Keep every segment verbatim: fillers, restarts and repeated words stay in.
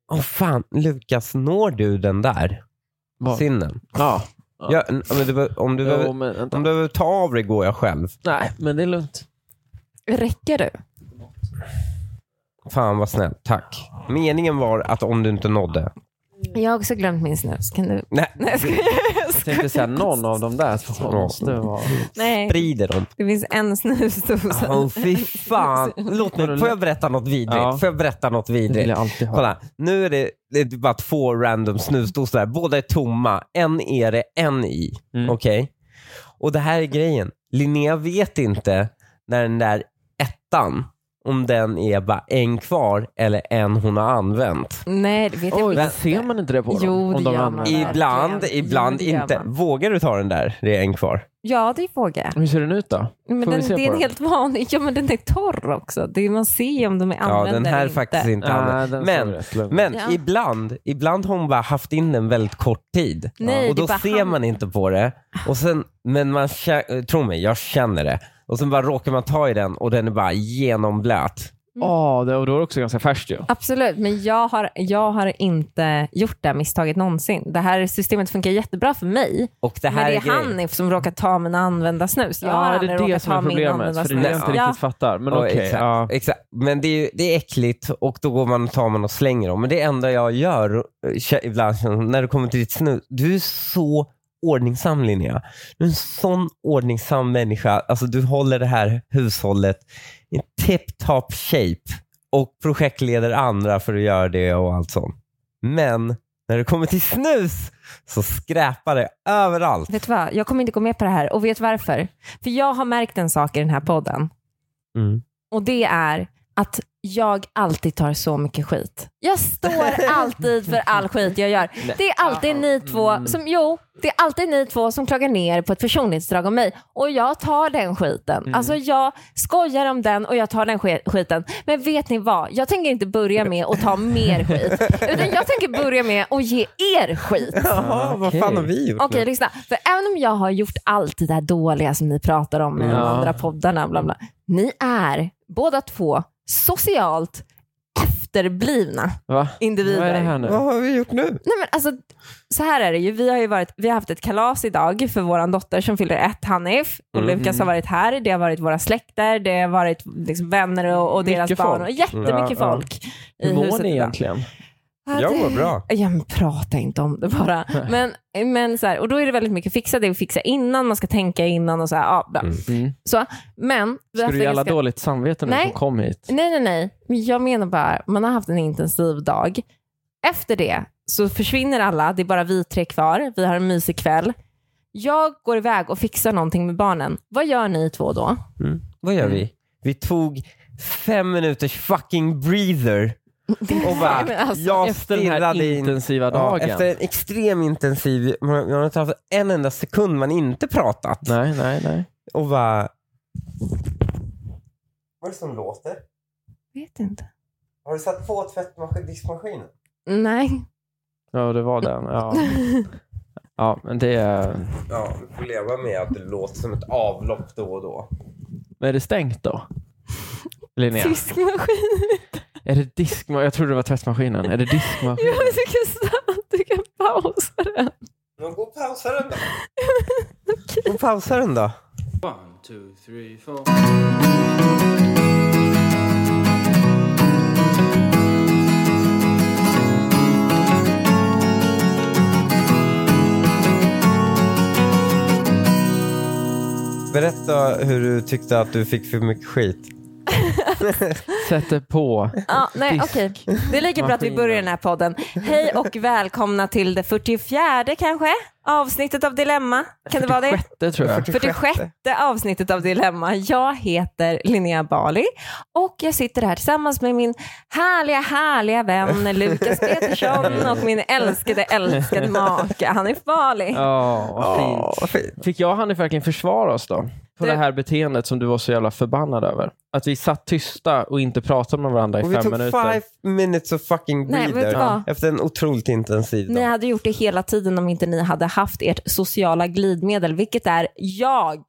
Åh oh, fan, Lukas, når du den där? Vad? Sinnen? Ja. ja. ja men du, om, du jo, behöver, men, om du behöver ta av det går jag själv. Nej, men det är lugnt. Räcker du? Fan vad snällt, tack. Meningen var att om du inte nådde. Jag har också glömt min snus. Kan du... Nej, Nej jag ska... Jag tänkte säga någon av dem där som måste vara... Nej. Sprider dem. Det finns en snusdosa. Åh oh, fy fan. Låt mig, får jag berätta något vidrigt? Ja. Får jag berätta något vidrigt? Jag alltid ha. Kolla, nu är det, det är bara två random snusdosor där. Båda är tomma. En är det, en i. Mm. Okej? Okay? Och det här är grejen. Linnea vet inte när den där ettan, om den är bara en kvar eller en hon har använt. Nej, det vet jag Oj, inte. Ser man inte det på dem? Jo, det om de gör man. Ibland, ibland jo, inte. Vågar du ta den där? Det är en kvar. Ja, det vågar jag. Hur ser den ut då? Men den, det är en helt vanlig. Ja, men den är torr också. Det är, man ser om de är använda. Ja, den här är inte. faktiskt inte ah, använd. Men, men ja. ibland, ibland har hon bara haft in den väldigt kort tid. Nej, och då ser han... man inte på det. Och sen, men man känner, tro mig, jag känner det. Och sen bara råkar man ta i den och den är bara genomblöt. Ja, mm. oh, och då är det också ganska färskt ju. Absolut, men jag har, jag har inte gjort det misstaget någonsin. Det här systemet funkar jättebra för mig. Och det här men det är, är Hanif som råkar ta mina använda snus. Jag ja, har det är det som är problemet. För det är det jag inte ja. riktigt fattar. Men okej. Okay, exakt, ja. exakt. Men det är, det är äckligt och då går man och tar man och slänger dem. Men det enda jag gör ibland när det kommer till ditt snus, du är så ordningsam, Linnea. Du är en sån ordningsam människa. Alltså du håller det här hushållet i tip-top shape och projektleder andra för att göra det och allt sånt. Men när det kommer till snus så skräpar det överallt. Vet du vad? Jag kommer inte gå med på det här. Och vet varför? För jag har märkt en sak i den här podden. Mm. Och det är att jag alltid tar så mycket skit. Jag står alltid för all skit jag gör. Det är alltid ni två som, jo, det är alltid ni två som klagar ner på ett personlighetsdrag om mig. Och jag tar den skiten. Mm. Alltså jag skojar om den och jag tar den skiten. Men vet ni vad? Jag tänker inte börja med att ta mer skit. Utan jag tänker börja med att ge er skit. Jaha, vad fan har vi gjort? Okej, lyssna. För även om jag har gjort allt det där dåliga som ni pratar om i ja. de andra poddarna, bla bla. Ni är båda två socialt efterblivna Va? individer. Vad är det här nu? Vad har vi gjort nu? Nej, men alltså, så här är det ju. Vi har ju varit, vi har haft ett kalas idag för våran dotter som fyller ett, Hanif. Och mm. Lukas har varit här. Det har varit våra släkter. Det har varit liksom vänner och, och deras mycket barn. Folk. Och jättemycket ja, folk. Ja. I Hur mår huset ni idag. egentligen? Ja, jag mår bra. Ja, men prata inte om det bara. Men, men så här, och då är det väldigt mycket fixa det och fixa innan. Man ska tänka innan och så här. Ja, bra. Mm. Så, men... Ska du ge alla ska... dåligt samvete nu nej. som kom hit? Nej, nej, nej. Jag menar bara, man har haft en intensiv dag. Efter det så försvinner alla. Det är bara vi tre kvar. Vi har en mysig kväll. Jag går iväg och fixar någonting med barnen. Vad gör ni två då? Mm. Vad gör vi? Vi tog fem minuters fucking breather. Och bara, alltså, jag efter den här intensiva in, dagen. Ja, efter en extrem intensiv, man, man har inte haft en enda sekund man inte pratat. Nej, nej, nej. Och bara... Vad är det som låter? Vet inte. Har du satt på tvättmaskinen? Nej. Ja, det var den. Ja, ja men det är... Ja, du får leva med att det låter som ett avlopp då och då. Men är det stängt då? Linnea? Diskmaskinen. Är det diskmaskinen? Jag trodde det var tvättmaskinen. Är det diskmaskinen? Jag tycker så att du kan pausa den. Men gå och pausa den då. Gå och pausa den då. One, two, three, four. Berätta hur du tyckte att du fick för mycket skit. Sätter på. Ja, nej, okej. Okay. Det är lika bra att vi börjar den här podden. Hej och välkomna till det fyrtiofjärde kanske avsnittet av Dilemma. Kan det vara det? fyrtiosjätte tror jag. fyrtiosjätte avsnittet av Dilemma. Jag heter Linnea Bali och jag sitter här tillsammans med min härliga, härliga vän Lukas Petersson och min älskade, älskade make Hanif Bali. Ja, oh, vad fint. Fick jag och Hanif verkligen försvara oss då? På det... det här beteendet som du var så jävla förbannad över. Att vi satt tysta och inte pratade med varandra i och fem minuter. Och vi tog five minutes of fucking breather. Nej, efter en otroligt intensiv dag. Ni hade gjort det hela tiden om inte ni hade haft ert sociala glidmedel. Vilket är jag.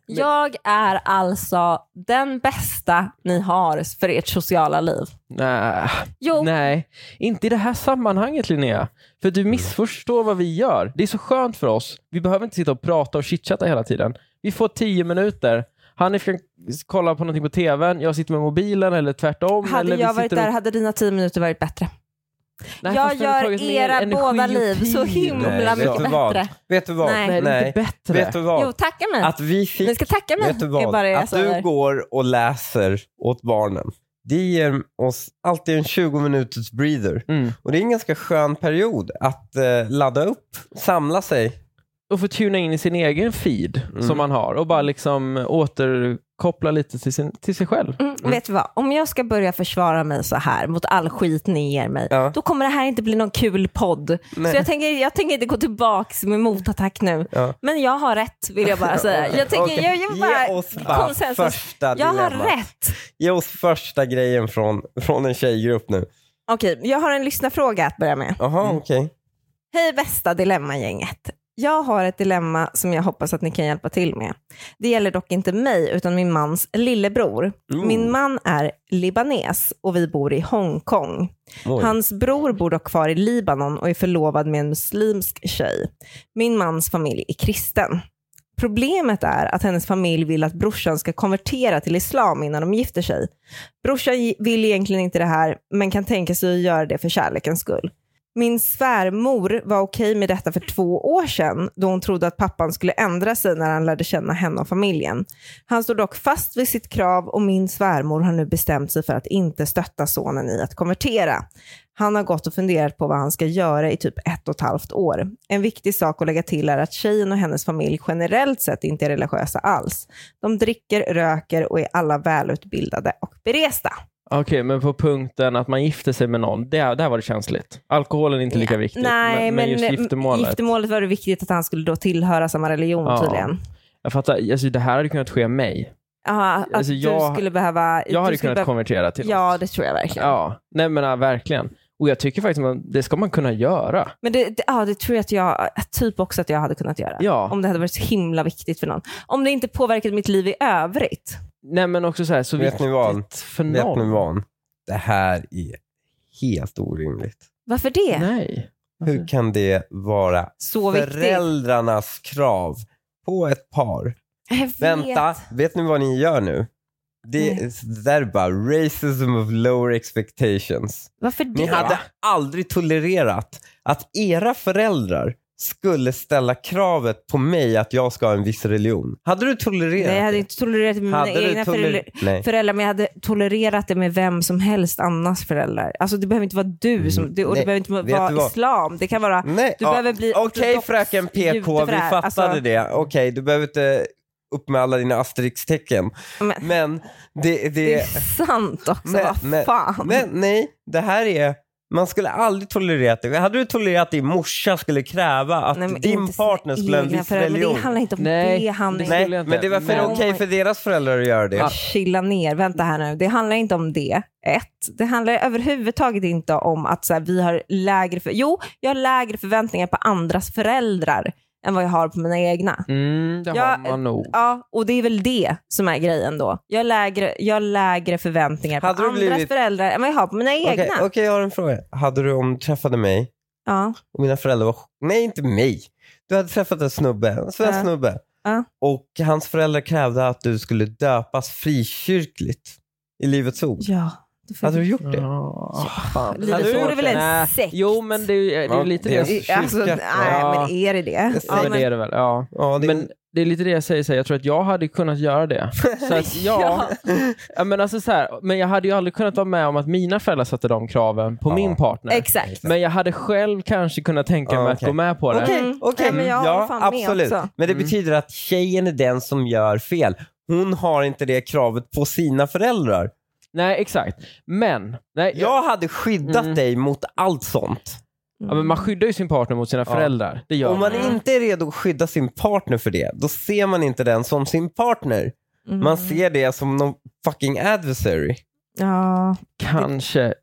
Jag är alltså den bästa ni har för ert sociala liv. Nej, Jo. nej, inte i det här sammanhanget, Linnea. För du missförstår vad vi gör. Det är så skönt för oss. Vi behöver inte sitta och prata och chitchatta hela tiden. Vi får tio minuter. Han kan kolla på någonting på tvn. Jag sitter med mobilen eller tvärtom. Hade eller vi jag varit sitter där och... hade dina tio minuter varit bättre. Nej, jag fast det har gör tagit mer era energi båda och liv tid. så himla Nej, vet mycket du bättre. vad? Vet du vad? Nej. Nej, det är inte bättre. Vet du vad? Jo, tacka mig. Att vi fick... Ni ska tacka mig. Vet du Det är vad? bara det jag Att du säger. går och läser åt barnen. Det ger oss alltid en tjugo minuters breather. Mm. Och det är en ganska skön period att eh, ladda upp, samla sig. Och få tuna in i sin egen feed Mm. som man har. Och bara liksom återkoppla lite till, sin, till sig själv. Mm, vet du vad? Om jag ska börja försvara mig så här mot all skit ni ger mig, Ja. då kommer det här inte bli någon kul podd. Nej. Så jag tänker, jag tänker inte gå tillbaks med motattack nu. Ja. Men jag har rätt, vill jag bara säga. Jag tänker, Okej, jag, jag bara, ge oss bara konsensus. första Jag dilemmat. har rätt. Ge oss första grejen från, från en tjejgrupp nu. Okej, jag har en lyssnarfråga att börja med. Jaha, Mm. okej. Hej bästa Dilemma-gänget. Jag har ett dilemma som jag hoppas att ni kan hjälpa till med. Det gäller dock inte mig utan min mans lillebror. Mm. Min man är libanes och vi bor i Hongkong. Oj. Hans bror bor dock kvar i Libanon och är förlovad med en muslimsk tjej. Min mans familj är kristen. Problemet är att hennes familj vill att brorsan ska konvertera till islam innan de gifter sig. Brorsan vill egentligen inte det här men kan tänka sig att göra det för kärlekens skull. Min svärmor var okej med detta för två år sedan då hon trodde att pappan skulle ändra sig när han lärde känna henne och familjen. Han stod dock fast vid sitt krav och min svärmor har nu bestämt sig för att inte stötta sonen i att konvertera. Han har gått och funderat på vad han ska göra i typ ett och ett halvt år. En viktig sak att lägga till är att tjejen och hennes familj generellt sett inte är religiösa alls. De dricker, röker och är alla välutbildade och beresta. Okej, okay, men på punkten att man gifter sig med någon, det, där var det känsligt. Alkoholen är inte lika viktigt. Nej, men, men just giftermålet. giftermålet var det viktigt att han skulle då tillhöra samma religion Ja. tydligen. Jag fattar, alltså, det här hade kunnat ske mig. Ja, att Alltså, jag- du skulle behöva... Jag hade du skulle kunnat behöva, konvertera till Ja, något. det tror jag verkligen. Ja, nej men ja, verkligen. Och jag tycker faktiskt att det ska man kunna göra. Men det, det, ja, det tror jag att jag typ också att jag hade kunnat göra. Ja. Om det hade varit så himla viktigt för någon. Om det inte påverkat mitt liv i övrigt. Nej men också så här, så Vet viktigt ni vad? för Vet någon. ni vad? Det här är helt orimligt. Varför det? Nej. Hur kan det vara Så viktigt. föräldrarnas krav på ett par? Jag vet. Vänta, vet ni vad ni gör nu? Det, Nej. det där är bara racism of lower expectations. Varför det? Ni hade aldrig tolererat att era föräldrar skulle ställa kravet på mig att jag ska ha en viss religion. Hade du tolererat Nej, jag hade det? inte tolererat det med mina Hade du egna toler- föräldrar, Nej. föräldrar, men jag hade tolererat det med vem som helst annars föräldrar. Alltså det behöver inte vara du som, det, och Nej, det behöver inte vet du vara vad? islam. Det kan vara, Nej, du ja, behöver bli okej ortodox fröken P K, jude för vi det här. fattade Alltså, det. Okej, du behöver inte upp med alla dina asterix-tecken. Men, Men det, det, det är sant också, men, vad men, fan. men nej, det här är, man skulle aldrig tolerera det. Hade du tolererat att din morsa skulle kräva att Nej, men din inte partner sina skulle ha en egna viss föräldrar, religion? Men det handlar inte om Nej, det. Han det är... Nej, skulle jag inte. men det var för Men- okej för deras föräldrar att göra det. Ja. Chilla ner, vänta här nu. Det handlar inte om det. Ett, det handlar överhuvudtaget inte om att så här, vi har lägre för... Jo, jag har lägre förväntningar på andras föräldrar än vad jag har på mina egna. Mm, det Ja, har man nog. Ja, och det är väl det som är grejen då. Jag har lägre, jag har lägre förväntningar på Hade du andras blivit- föräldrar än vad jag har på mina Okej, egna. okej, jag har en fråga. Hade du, om du träffade mig Ja. och mina föräldrar var... Nej, inte mig. Du hade träffat en snubbe, en svensk Ja. snubbe. Ja. Och hans föräldrar krävde att du skulle döpas frikyrkligt i Livets Ord. Ja. det får- Hade du gjort det? Ja, fan. Livets Hade du Ord är gjort väl det? en Nej. sekt? Jo, men det är, det är Ja, lite det är det. en Alltså, kyrka. nej, Ja. men är det det? Ja, Ja, Ja, men men, det är det väl, ja. Ja, det... Men det är lite det jag säger, så här, jag tror att jag hade kunnat göra det. Så att, ja, ja. Men, alltså, så här, men jag hade ju aldrig kunnat vara med om att mina föräldrar satte de kraven på Ja. min partner. exakt. Men jag hade själv kanske kunnat tänka Ja, mig okej. att gå med på det. Okej, Mm. okej. Nej, men jag håller fan Ja, med absolut. också. Men det Mm. betyder att tjejen är den som gör fel. Hon har inte det kravet på sina föräldrar. Nej, exakt. Men, nej, jag, Jag hade skyddat Mm. dig mot allt sånt. ja, men man skyddar ju sin partner mot sina Ja. föräldrar. Det gör Om man Mm. inte är redo att skydda sin partner för det, då ser man inte den som sin partner. Mm. Man ser det som någon fucking adversary. Ja. Kanske,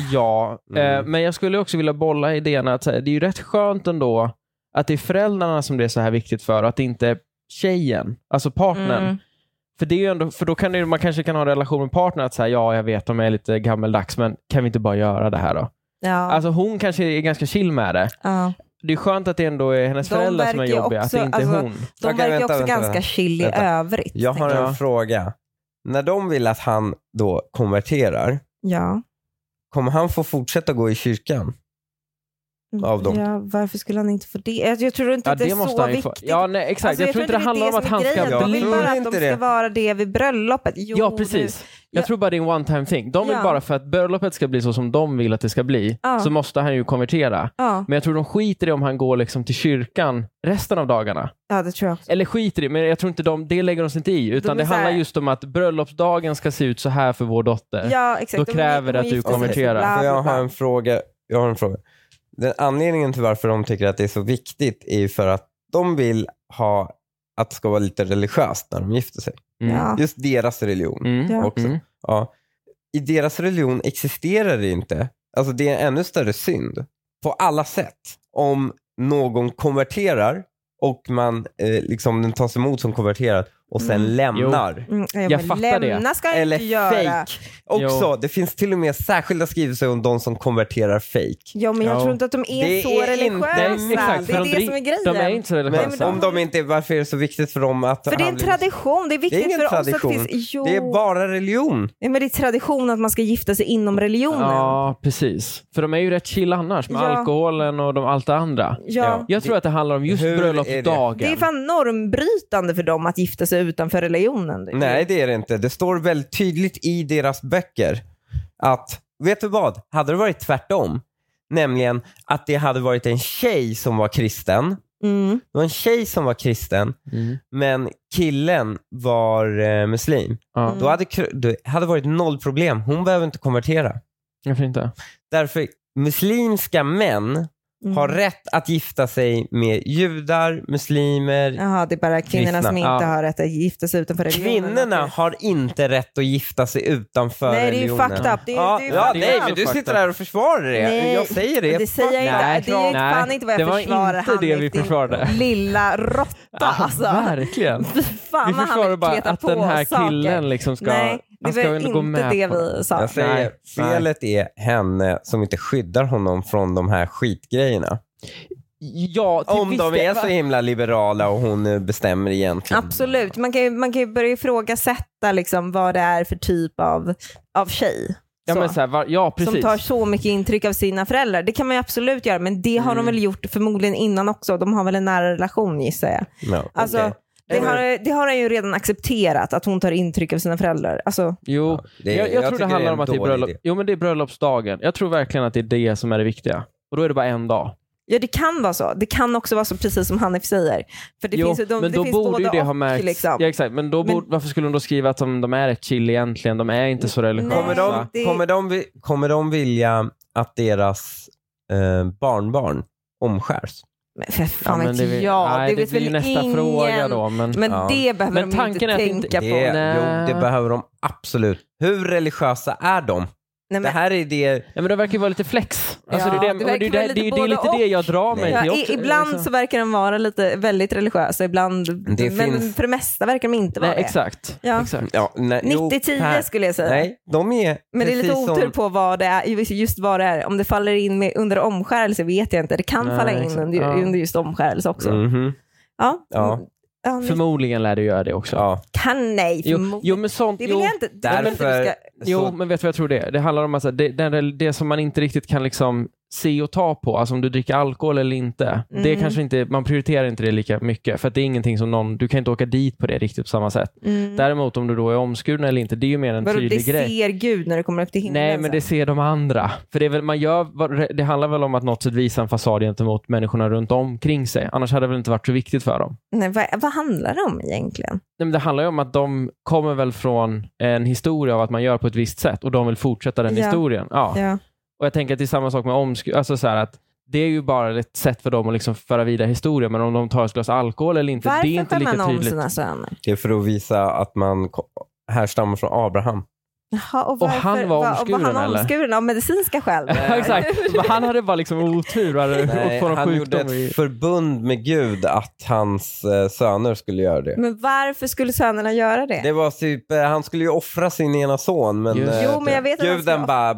ja. Mm. Eh, men jag skulle också vilja bolla idén att så här, det är ju rätt skönt ändå att det är föräldrarna som det är så här viktigt för, att det inte är tjejen, alltså partnern. Mm. För det är ju ändå, för då kan det, man kanske kan ha en relation med partnern att säga, ja jag vet de är lite gammeldags, men kan vi inte bara göra det här då? Ja. Alltså hon kanske är ganska chill med det. Ja. Det är skönt att det ändå är hennes De föräldrar som är verkar ju jobbiga, också- att det inte är alltså, hon. De Okej, verkar vänta, också vänta, ganska vänta. chill i Vänta. övrigt. Jag har tänker en Ja. fråga. När de vill att han då konverterar, Ja. kommer han få fortsätta gå i kyrkan? Av dem. Ja, varför skulle han inte få det? Jag, jag tror inte Ja, att det är det måste så han ju få. viktigt. Ja, nej, exakt. Alltså, jag, tror inte det handlar om att han ska Ja, bli... bli... Jag vill bara att inte de det. ska vara det vid bröllopet. Jo, Ja, precis. Jag Ja. tror bara det är en one time thing. De vill Ja. bara för att bröllopet ska bli så som de vill att det ska bli, Ja. så måste han ju konvertera. Ja, Men jag tror de skiter i om han går liksom till kyrkan resten av dagarna. ja, det tror jag också. Eller skiter i, men jag tror inte de, det lägger de sig inte i. Utan De är det så här- handlar just om att bröllopsdagen ska se ut så här för vår dotter. Ja, exakt. Då De- kräver det de att du gifter sig, konverterar. bla, För bla, jag bla. har en fråga. Jag har en fråga. Den anledningen till varför de tycker att det är så viktigt är ju för att de vill ha att det ska vara lite religiöst när de gifter sig. Mm. Ja. Just deras religion Mm. Ja. också. Mm. Ja. I deras religion existerar det inte. Alltså det är en ännu större synd på alla sätt om någon konverterar och man eh, liksom den tas emot som konverterad och sen Mm. lämnar. Mm, ja, Jag men fattar det. lämna ska jag Eller inte göra. fake. Också, Jo. det finns till och med särskilda skrivelser om de som konverterar fake. Ja, men jag Ja. tror inte att de är Det så är religiösa. inte- Exakt, det för är de det dri- som är grejen. De är inte så Men religiösa. om de inte, varför är det så viktigt för dem att För det är han en blir- tradition. Det är viktigt Det är ingen för tradition. oss att det finns... Jo. Det är bara religion. Ja, men det är tradition att man ska gifta sig inom religionen. Ja, precis. För de är ju rätt chill annars med Ja. alkoholen och de, allt det andra. Ja. Jag tror att det handlar om just Hur är det? bröllopsdagen. Det är fan normbrytande för dem att gifta sig utanför religionen. Det är- Nej, det är det inte. Det står väldigt tydligt i deras böcker att, vet du vad? Hade det varit tvärtom, nämligen att det hade varit en tjej som var kristen, Mm. det var en tjej som var kristen, Mm. men killen var eh, muslim, Ja, då hade kr- det hade varit noll problem. Hon behöver inte konvertera. varför inte? Därför muslimska män Mm. har rätt att gifta sig med judar, muslimer. Jaha, det är bara kvinnorna Kristna. som inte Ja. har rätt att gifta sig utanför religionen. Kvinnorna Okej. har inte rätt att gifta sig utanför Nej, det är ju religionen. fucked up. Det är, Ja, det är ja fucked nej, up. men du fucked sitter up. där och försvarar det. Nej, jag säger det. Det säger jag inte. Nej, det är ju nej, fan inte vad jag det var försvarar. inte det Hanif, vi din försvarade. Lilla råtta alltså. Verkligen. Fy fan Vi vad han försvarar bara kletar att på den här saker. killen liksom ska, Nej, det han ska var ju ändå gå inte med det på det. vi sa. Jag säger, Nej, nej. felet är henne som inte skyddar honom från de här skitgrejerna. Ja, till Om viss de del, är va? så himla liberala och hon eh, bestämmer egentligen. Absolut, man kan ju, man kan ju börja ifrågasätta liksom vad det är för typ av, av tjej. Ja, Så. men så här, va, ja, precis. Som tar så mycket intryck av sina föräldrar. Det kan man ju absolut göra, men det har Mm. de väl gjort förmodligen innan också. De har väl en nära relation gissar jag. Ja, Alltså, okej. det, har, det har han ju redan accepterat, att hon tar intryck av sina föräldrar. Alltså, Jo, det- jag, jag, jag tror det tycker handlar det är om en att det är, dålig bröllop, idé. jo, men det är bröllopsdagen. Jag tror verkligen att det är det som är det viktiga. Och då är det bara en dag. ja, det kan vara så. Det kan också vara så, precis som Hanif säger. För det Jo, finns ju, de, men det då finns borde ju både det ha och, märkts. liksom. Ja, exakt. Men då Men- borde, varför skulle de då skriva att de, de är rätt chill egentligen? De är inte så religiösa. Kommer de, det- kommer, de, vi- kommer de vilja att deras eh, barnbarn omskärs? Men för Ja, fan men vet det, vi- jag. nej, det det vet blir ju väl nästa ingen. fråga då. Men, Men Ja. det behöver Men de tanken inte är att inte- tänka Det, på. Nej. jo, det behöver de absolut. Hur religiösa är de? Nej, Det men, här är det... ja, men det verkar ju vara lite flex. Alltså, Ja, det, är det det, men det, verkar är det, vara det, lite det är lite både det och. jag drar mig ja, till i, också. ibland liksom. så verkar de vara lite väldigt religiösa, ibland, Det men finns- för det mesta verkar de inte vara Nej, det. exakt. Ja. exakt. Ja, nej, jo, nittio tio här- skulle jag säga. Nej, de är Men det är lite precis otur som- på vad det är, just- just vad det är. Om det faller in med, under omskärelse vet jag inte. Det kan Nej, falla in exakt. under, Ja. under just omskärelse också. Mhm. Ja. Ja. Ja, ni- Förmodligen lär det göra det också. Ja, kan nej. Jo, förmodligen. jo, men sånt... det vill jo, jag inte. Det vill jag inte därför- du ska, Jo, så- men vet du vad jag tror det är? Det handlar om att alltså, det, det, det som man inte riktigt kan liksom se och ta på, alltså om du dricker alkohol eller inte, det är Mm. kanske inte, man prioriterar inte det lika mycket, för att det är ingenting som någon, du kan inte åka dit på det riktigt på samma sätt. mm. Däremot om du då är omskuren eller inte, det är ju mer en Vadå, det tydlig grej. ser Gud när det kommer upp till himlen. Nej, men det ser de andra. För det, är väl, man gör, det handlar väl om att något sätt visa en fasad gentemot människorna runt omkring sig. Annars hade det väl inte varit så viktigt för dem. Nej, vad, vad handlar det om egentligen? Nej, men det handlar ju om att de kommer väl från en historia av att man gör på ett visst sätt och de vill fortsätta den Ja. historien. Ja. Ja. Och jag tänker att det är samma sak med omskur. Alltså så här att det är ju bara ett sätt för dem att liksom föra vidare historien, men om de tar ett glas alkohol eller inte, det är Varför inte tar lika man om tydligt. sina söner? det är för att visa att man ko- härstammar från Abraham. Jaha, och, Och varför, han var omskuren, var han eller? omskuren av medicinska skäl? Ja, exakt. Men han hade bara liksom otur. Hade Nej, fått någon han gjorde sjukdom i... ett förbund med Gud att hans eh, söner skulle göra det. Men varför skulle sönerna göra det? Det var typ, eh, han skulle ju offra sin ena son, men, Just eh, Jo, men jag vet att han Guden ska- bara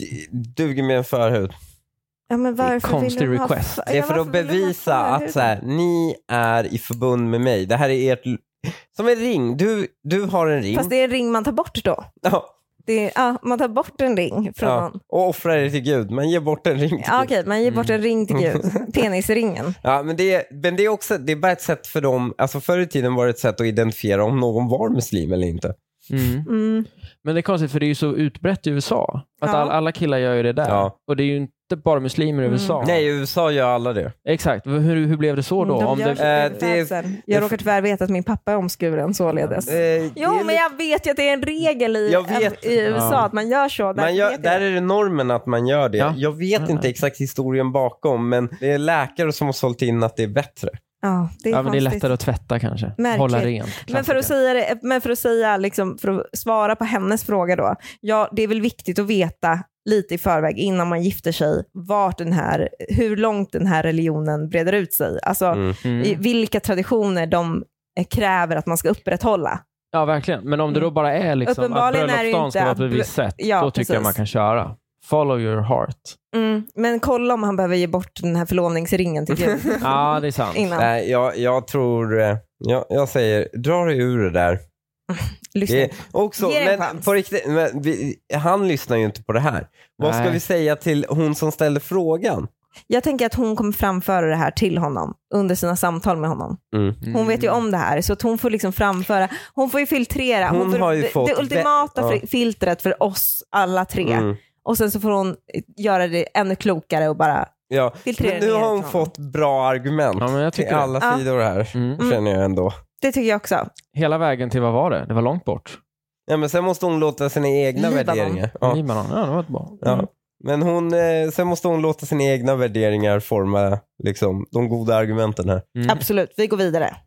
duger med en förhud. Ja, men varför konstig vill de ha request. för- Det är ja, för varför att vill de ha bevisa förhud? att så här, ni är i förbund med mig. Det här är ert... Som en ring. Du, du har en ring. Fast det är en ring man tar bort då. Ja, Det är, ja, man tar bort en ring från ja. någon. Och offrar det till Gud. Man ger bort en ring till Ja, Gud. okej, man ger bort en ring till Gud. Penisringen. Ja, men det, är, men det är också det är bara ett sätt för dem. Alltså förr i tiden var det ett sätt att identifiera om någon var muslim eller inte. Mm. Mm. Men det är konstigt för det är ju så utbrett i U S A. Att Ja. all, alla killar gör ju det där. Ja. Och det är ju inte bara muslimer i U S A. Mm. Nej, i U S A gör alla det. Exakt. Hur, hur blev det så då? De Om gör det... så Eh, vid det är- födseln. Jag råkar tyvärr veta att min pappa är omskuren således. Eh, det Jo, är men lite- jag vet ju att det är en regel i, Jag vet. i U S A Ja. att man gör så. Där, Man gör, vet där jag. är det normen att man gör det. Ja. Jag vet Ja. inte exakt historien bakom, men det är läkare som har sålt in att det är bättre. Ja, det är, Ja, men det är konstigt. lättare att tvätta kanske. Märkligt. Hålla rent. Men för att säga, det, men för att, säga liksom, för att svara på hennes fråga då. Ja, det är väl viktigt att veta lite i förväg innan man gifter sig vart den här, hur långt den här religionen breder ut sig. Alltså Mm. Mm. i vilka traditioner de eh, kräver att man ska upprätthålla. Ja, verkligen. Men om det då bara är liksom att Uppenbarligen är det ju bröllopsdagen ska inte vara på ett att- visst sätt, Ja, då tycker jag precis. man kan köra. Follow your heart. Mm. Men kolla om han behöver ge bort den här förlovningsringen till Gud Ja, det är sant. innan. Nej, jag, jag tror... eh, Jag, jag säger, dra dig ur det där. Lyssna. Det är också, Ge det en men chans. på riktigt, men vi, han lyssnar ju inte på det här. Vad ska Nej. vi säga till hon som ställde frågan? Jag tänker att hon kommer framföra det här till honom under sina samtal med honom. Mm. Hon vet ju om det här så att hon får liksom framföra, hon får ju filtrera. Hon får, har ju det, fått det ultimata vä- fri- filtret för oss alla tre. Mm. Och sen så får hon göra det ännu klokare och bara Ja, filtrera men nu ner har till hon honom. fått bra argument Ja, men jag till tycker det. alla Ja. sidor här, Mm. känner jag ändå. Det tycker jag också. Hela vägen till, vad var det? Det var långt bort. Ja, men sen måste hon låta sina egna Libanon. värderingar. Ja. Libanon, ja, det var ett bra. Ja. Men hon, eh, sen måste hon låta sina egna värderingar forma liksom, de goda argumenten här. Mm. Absolut, vi går vidare.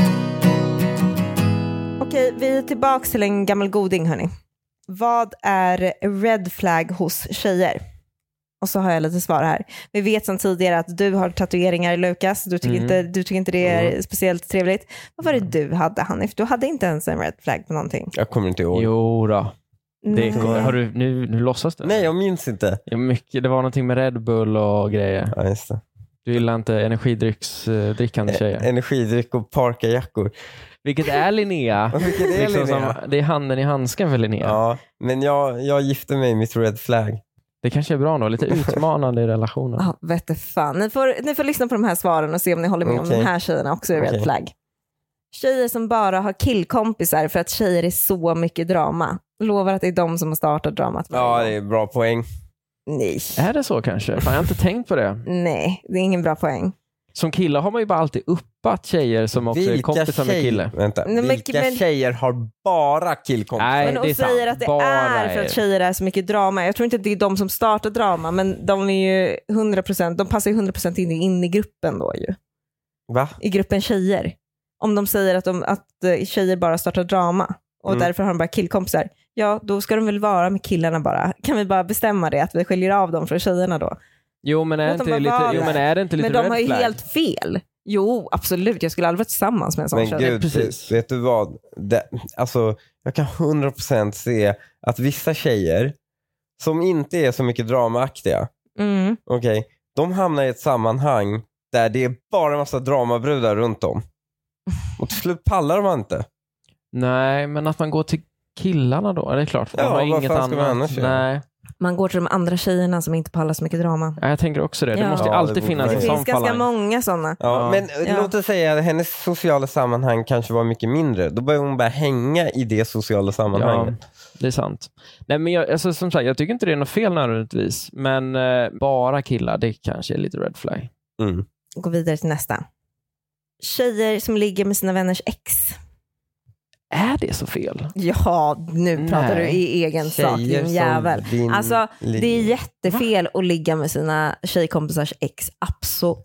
Okej, vi är tillbaka till en gammal goding hörni. Vad är red flag hos tjejer? Och så har jag lite svar här. Vi vet sedan tidigare att du har tatueringar, Lukas. Du tycker, Mm. inte, du tycker inte det är Mm. speciellt trevligt. Vad var det du hade, Hanif? Du hade inte ens en red flag på någonting. Jag kommer inte ihåg. Jo då. Det, Nej. har du, nu, nu låtsas du? Nej, jag minns inte. Ja, mycket, det var någonting med Red Bull och grejer. Ja, just det. Du gillar inte energidrycksdrickande tjejer. Eh, Energidryck och parkajackor. Vilket är Linnea. Vilket är liksom Linnea? som, det är handen i handsken för Linnea. Ja, men jag, jag gifte mig med mitt red flag. Det kanske är bra då. Lite utmanande i relationen. Ja, vette fan. Ni får, ni får lyssna på de här svaren och se om ni håller med om Okej. de här tjejerna också är red Okej. flag. Tjejer som bara har killkompisar för att tjejer är så mycket drama. Lovar att det är de som har startat dramat. varje Ja, gång. det är bra poäng. Nej. Är det så kanske? Fan, jag har inte tänkt på det. Nej, det är ingen bra poäng. Som kille har man ju bara alltid uppat tjejer som också är kompisar med kille. Vänta, Nej, men- vilka men- tjejer har bara killkompisar? Nej, Men det är och säger sant. att det Bara är för att tjejer är så mycket drama. Jag tror inte att det är de som startar drama, men de är ju hundra procent, de passar ju hundra procent in, in i gruppen då ju. Va? I gruppen tjejer. Om de säger att, de, att eh, tjejer bara startar drama och Mm. därför har de bara killkompisar. Ja, då ska de väl vara med killarna bara. Kan vi bara bestämma det, att vi skiljer av dem från tjejerna då? Jo, men är, Låt dem inte bara lite, vara jo, där. men är det inte lite Men de red har ju flag? helt fel. Jo, absolut. Jag skulle aldrig vara tillsammans med en sån Men tjej. gud, precis. vet du vad? Det, alltså, jag kan hundra procent se att vissa tjejer som inte är så mycket dramaaktiga, Mm. okej, de hamnar i ett sammanhang där det är bara en massa dramabrudar runt om. Och till slut pallar man inte. Nej, men att man går till killarna då, är det klart. För Ja, man har vad inget fan ska man annat. annars göra? Nej, Man går till de andra tjejerna som inte pallar så mycket drama. ja, jag tänker också det. Det Ja. måste ju Ja, det alltid borde finnas man en Det ju. sån finns ganska falang. många sådana. Ja, Ja. men Ja. låt oss säga att hennes sociala sammanhang kanske var mycket mindre. Då börjar hon bara hänga i det sociala Ja, sammanhanget. det är sant. Nej, men jag, alltså, som sagt, jag tycker inte det är något fel nödvändigtvis. Men eh, bara killar, det kanske är lite red flag. Mm. Gå vidare till nästa. Tjejer som ligger med sina vänners ex. Är det så fel? Ja, nu pratar Nej. du i egen sak, Tjejer din jävel. som din Alltså, liv. det är jättefel att ligga med sina tjejkompisars ex.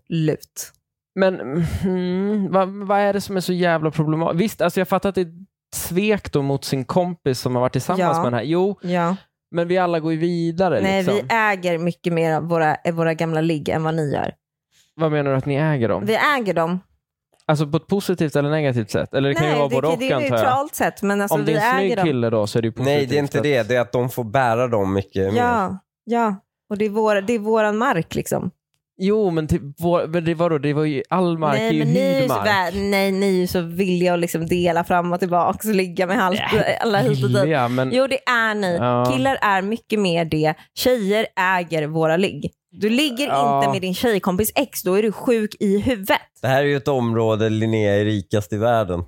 Absolut. Men mm, vad, vad är det som är så jävla problematiskt? Visst, alltså jag fattar att det är svek då mot sin kompis som har varit tillsammans Ja. med den här. Jo, Ja. men vi alla går ju vidare. Nej, liksom. vi äger mycket mer av våra, våra gamla ligg än vad ni gör. Vad menar du att ni äger dem? Vi äger dem. Alltså på ett positivt eller negativt sätt? Eller det kan Nej, ju vara det, både och, det är antar jag. neutralt sätt, men alltså Om vi det är en äger snygg dem. kille då så är det ju positivt. Nej, det är inte det. Det är att de får bära dem mycket mer. Ja, ja. Och det är, vår, det är våran mark liksom. Jo, men till vår, men det var då, det var ju all mark är Nej, ju men ni är ju hyrd så, mark. vä- nej, ni är ju så villiga att liksom dela fram och tillbaka och ligga med allt, alla hit och dit. Ja, men, Jo, det är ni. Ja. Killar är mycket mer det. Tjejer äger våra ligg. Du ligger Ja. inte med din tjejkompis ex, då är du sjuk i huvudet. Det här är ju ett område Linnea är rikast i världen.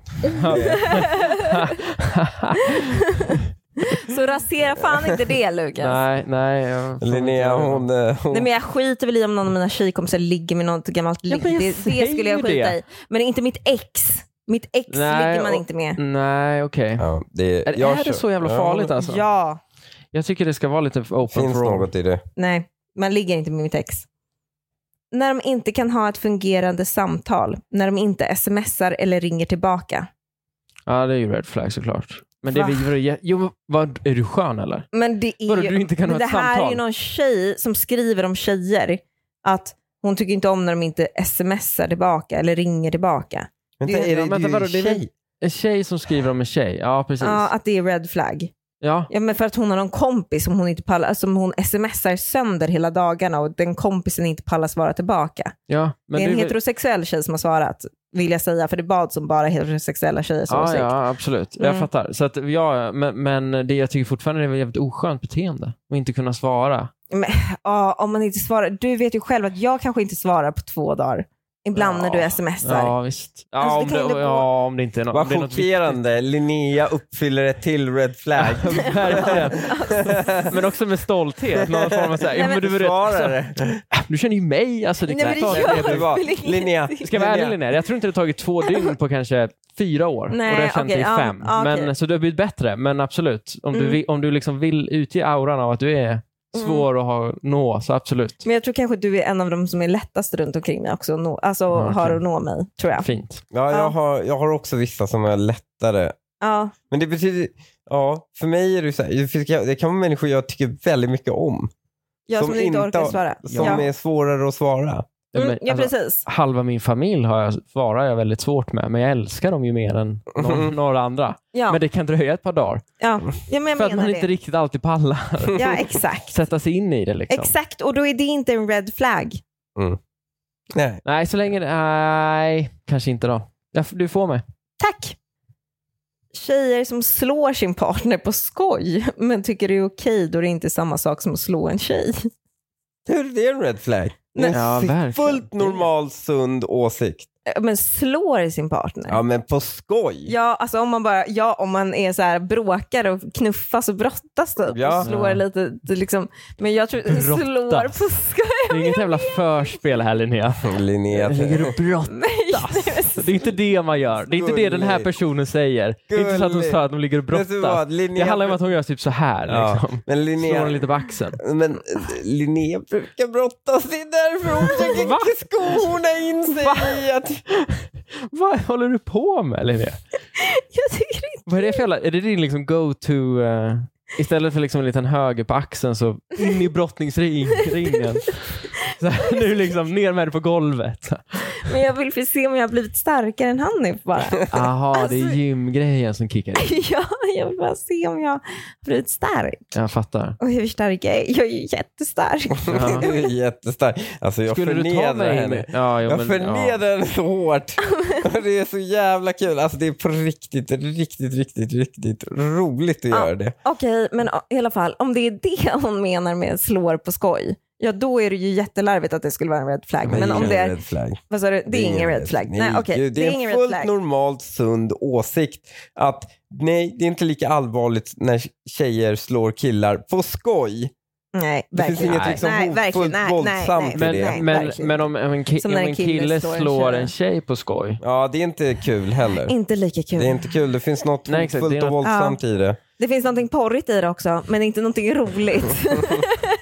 Så rasera fan inte det, Lukas. nej, nej. Jag, Linnea hon... eh, hon Nej, men jag skiter väl i om någon av mina tjejkompisar ligger med något gammalt Ja, ligg. men jag det, det säger skulle jag skita det. i. Men inte mitt ex. Mitt ex Nej, ligger man och- inte med. Nej, okej. Ja, det, Är, jag är det kör- så jävla Ja, farligt alltså? Ja. Jag tycker det ska vara lite open finns for all. något i det. Nej, man ligger inte med mitt ex. När de inte kan ha ett fungerande samtal. När de inte smsar eller ringer tillbaka. Ja, det är ju red flag såklart. Men det Va? är ju... Jo, vad, är du skön eller? Men det är Vadå, ju, du inte kan men ha det ett här är samtal? ju någon tjej som skriver om tjejer. Att hon tycker inte om när de inte smsar tillbaka eller ringer tillbaka. Vänta, Det- är det, Ja, vänta, du vadå, är det är väl- tjej? En tjej som skriver om en tjej. Ja, precis. Ja, att det är red flag. Ja. Ja, men för att hon har någon kompis som hon inte pallar, som hon smsar sönder hela dagarna och den kompisen inte pallar svara tillbaka. ja. Men det är en väl- heterosexuell tjej som har svarat, vill jag säga, för det bad som bara heterosexuella tjejer så Ja, åsikt. ja, absolut. Jag Mm. fattar. Så att, ja, men, men det jag tycker fortfarande är ett jävligt oskönt beteende. Att inte kunna svara. Men, ja, om man inte svarar, du vet ju själv att jag kanske inte svarar på två dagar. Ibland Ja. när du smsar. Ja, visst. Ja, Alltså, det om, kan ju det, gå- ja om det inte är något. Vad om det är något chockerande. Linnea uppfyller ett till red flag. viktigt. Verkligen. Men också med stolthet. Någon form av så här, ja, Nej, men du, vet, Svarare. du känner ju mig. Alltså, det Nej, kan men ta- det gör vet du vad? väl ingenting. Linnea. Ska jag vara ärlig, Linnea? Jag tror inte det har tagit två dygn på kanske fyra år. Nej, och det har känt okej, i ja, fem. ja, okej. Men, så du har blivit bättre. Men absolut. Om du, Mm. vill, om du liksom vill utge auran av att du är svår att ha, nå, så absolut. Men jag tror kanske du är en av dem som är lättast runt omkring mig också. att Nå, alltså Ja, okej. har att nå mig, tror jag. Fint. Ja, Ja. jag har, jag har också vissa som är lättare. Ja, Men det betyder, ja, för mig är det så här, det kan vara människor jag tycker väldigt mycket om. jag som, inte orkar har- svara. Som ja. är svårare att svara. Ja, Mm, men, ja, alltså, precis. halva min familj har jag, svarar jag väldigt svårt med, men jag älskar dem ju mer än någon, några andra. Ja, Men det kan dröja ett par dagar. ja. ja men jag För att menar man det. inte riktigt alltid pallar Ja, exakt. sätta sig in i det. Liksom. Exakt, och då är det inte en red flag. Nej. Nej, så länge... Nej, kanske inte då. Jag, du får mig. Tack. Tjejer som slår sin partner på skoj men tycker det är okej då det inte är samma sak som att slå en tjej. Hur är det en red flag? Det är en Ja, f- verkligen. fullt normal, sund åsikt. Men slår sin partner? Ja, men på skoj. Ja, alltså om man bara, ja, om man är så här bråkar och knuffas och brottas typ, Ja. och slår Ja. lite, det liksom, men jag tror slår Brottas. på skoj. Det är inget jävla förspel här, Linnea. Linnea. Jag ligger och brottas. Det är inte det man gör. Det är inte det den här personen säger. Det är inte så att hon sa att de ligger och Vet du vad, brottas. Linnea- Det handlar om att hon gör typ så här. Ja, Liksom. men Slår Linnea, hon lite på axeln. men eh, Linnea brukar brottas. Det är därför hon Va? försöker skorna in sig Va? i att... Vad håller du på med, Linnea? Jag tycker inte. Vad är det för jävla... Är det din liksom go-to... Uh, istället för liksom en liten höger på axeln så in i brottningsringen. Så här, nu liksom ner med det på golvet. Men jag vill få se om jag har blivit starkare än Hanif bara. Aha, det är Alltså- gymgrejen som kickar in. Ja, jag vill bara se om jag har blivit stark. Jag fattar. Och hur stark jag är. Jag är ju jättestark. Ja. Du är jättestark. Alltså jag Skulle du ta förnedrar mig in henne. i... Ja, jo, Jag men, förnedrar henne så hårt. Och det är så jävla kul. Alltså det är på riktigt, riktigt, riktigt, riktigt roligt att göra det. Okej, men i alla fall, om det är det hon menar med slår på skoj, ja då är det ju jättelarvigt att det skulle vara en red flag. Men, om ingen det är, red flag. vad sa du? Det är ingen red flag. Nej, okej, det, det är är ingen en red fullt flag. normalt sund åsikt att nej, det är inte lika allvarligt när tjejer slår killar på skoj. Nej, Det finns verkligen. inget liksom nej, verkligen. Nej, hotfullt nej, våldsamt nej, i Men, det. nej, men, verkligen. men om, om en, ki- Som om när en en kille kille slår en slår tjej. en tjej på skoj. Ja, det är inte kul heller. Inte lika kul. Det är inte kul, det finns något Nej, exakt, hotfullt det är och något- våldsamt i det. Det finns någonting porrigt i det också, men inte någonting roligt.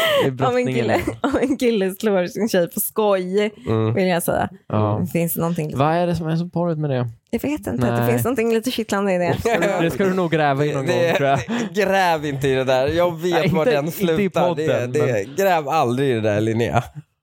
är Om en, brottningen. kille, om en kille slår sin tjej på skoj, Mm. vill jag säga. Ja. Det finns någonting lite, Vad är det som är så porrigt med det? jag vet inte, Nej. det finns någonting lite kittlande i det. Det ska du nog gräva in någon det, gång, tror jag. det, gräv inte i det där. Jag vet Nej, var inte- den inte i slutar. podden, det, det, gräv aldrig i det där, Linnea.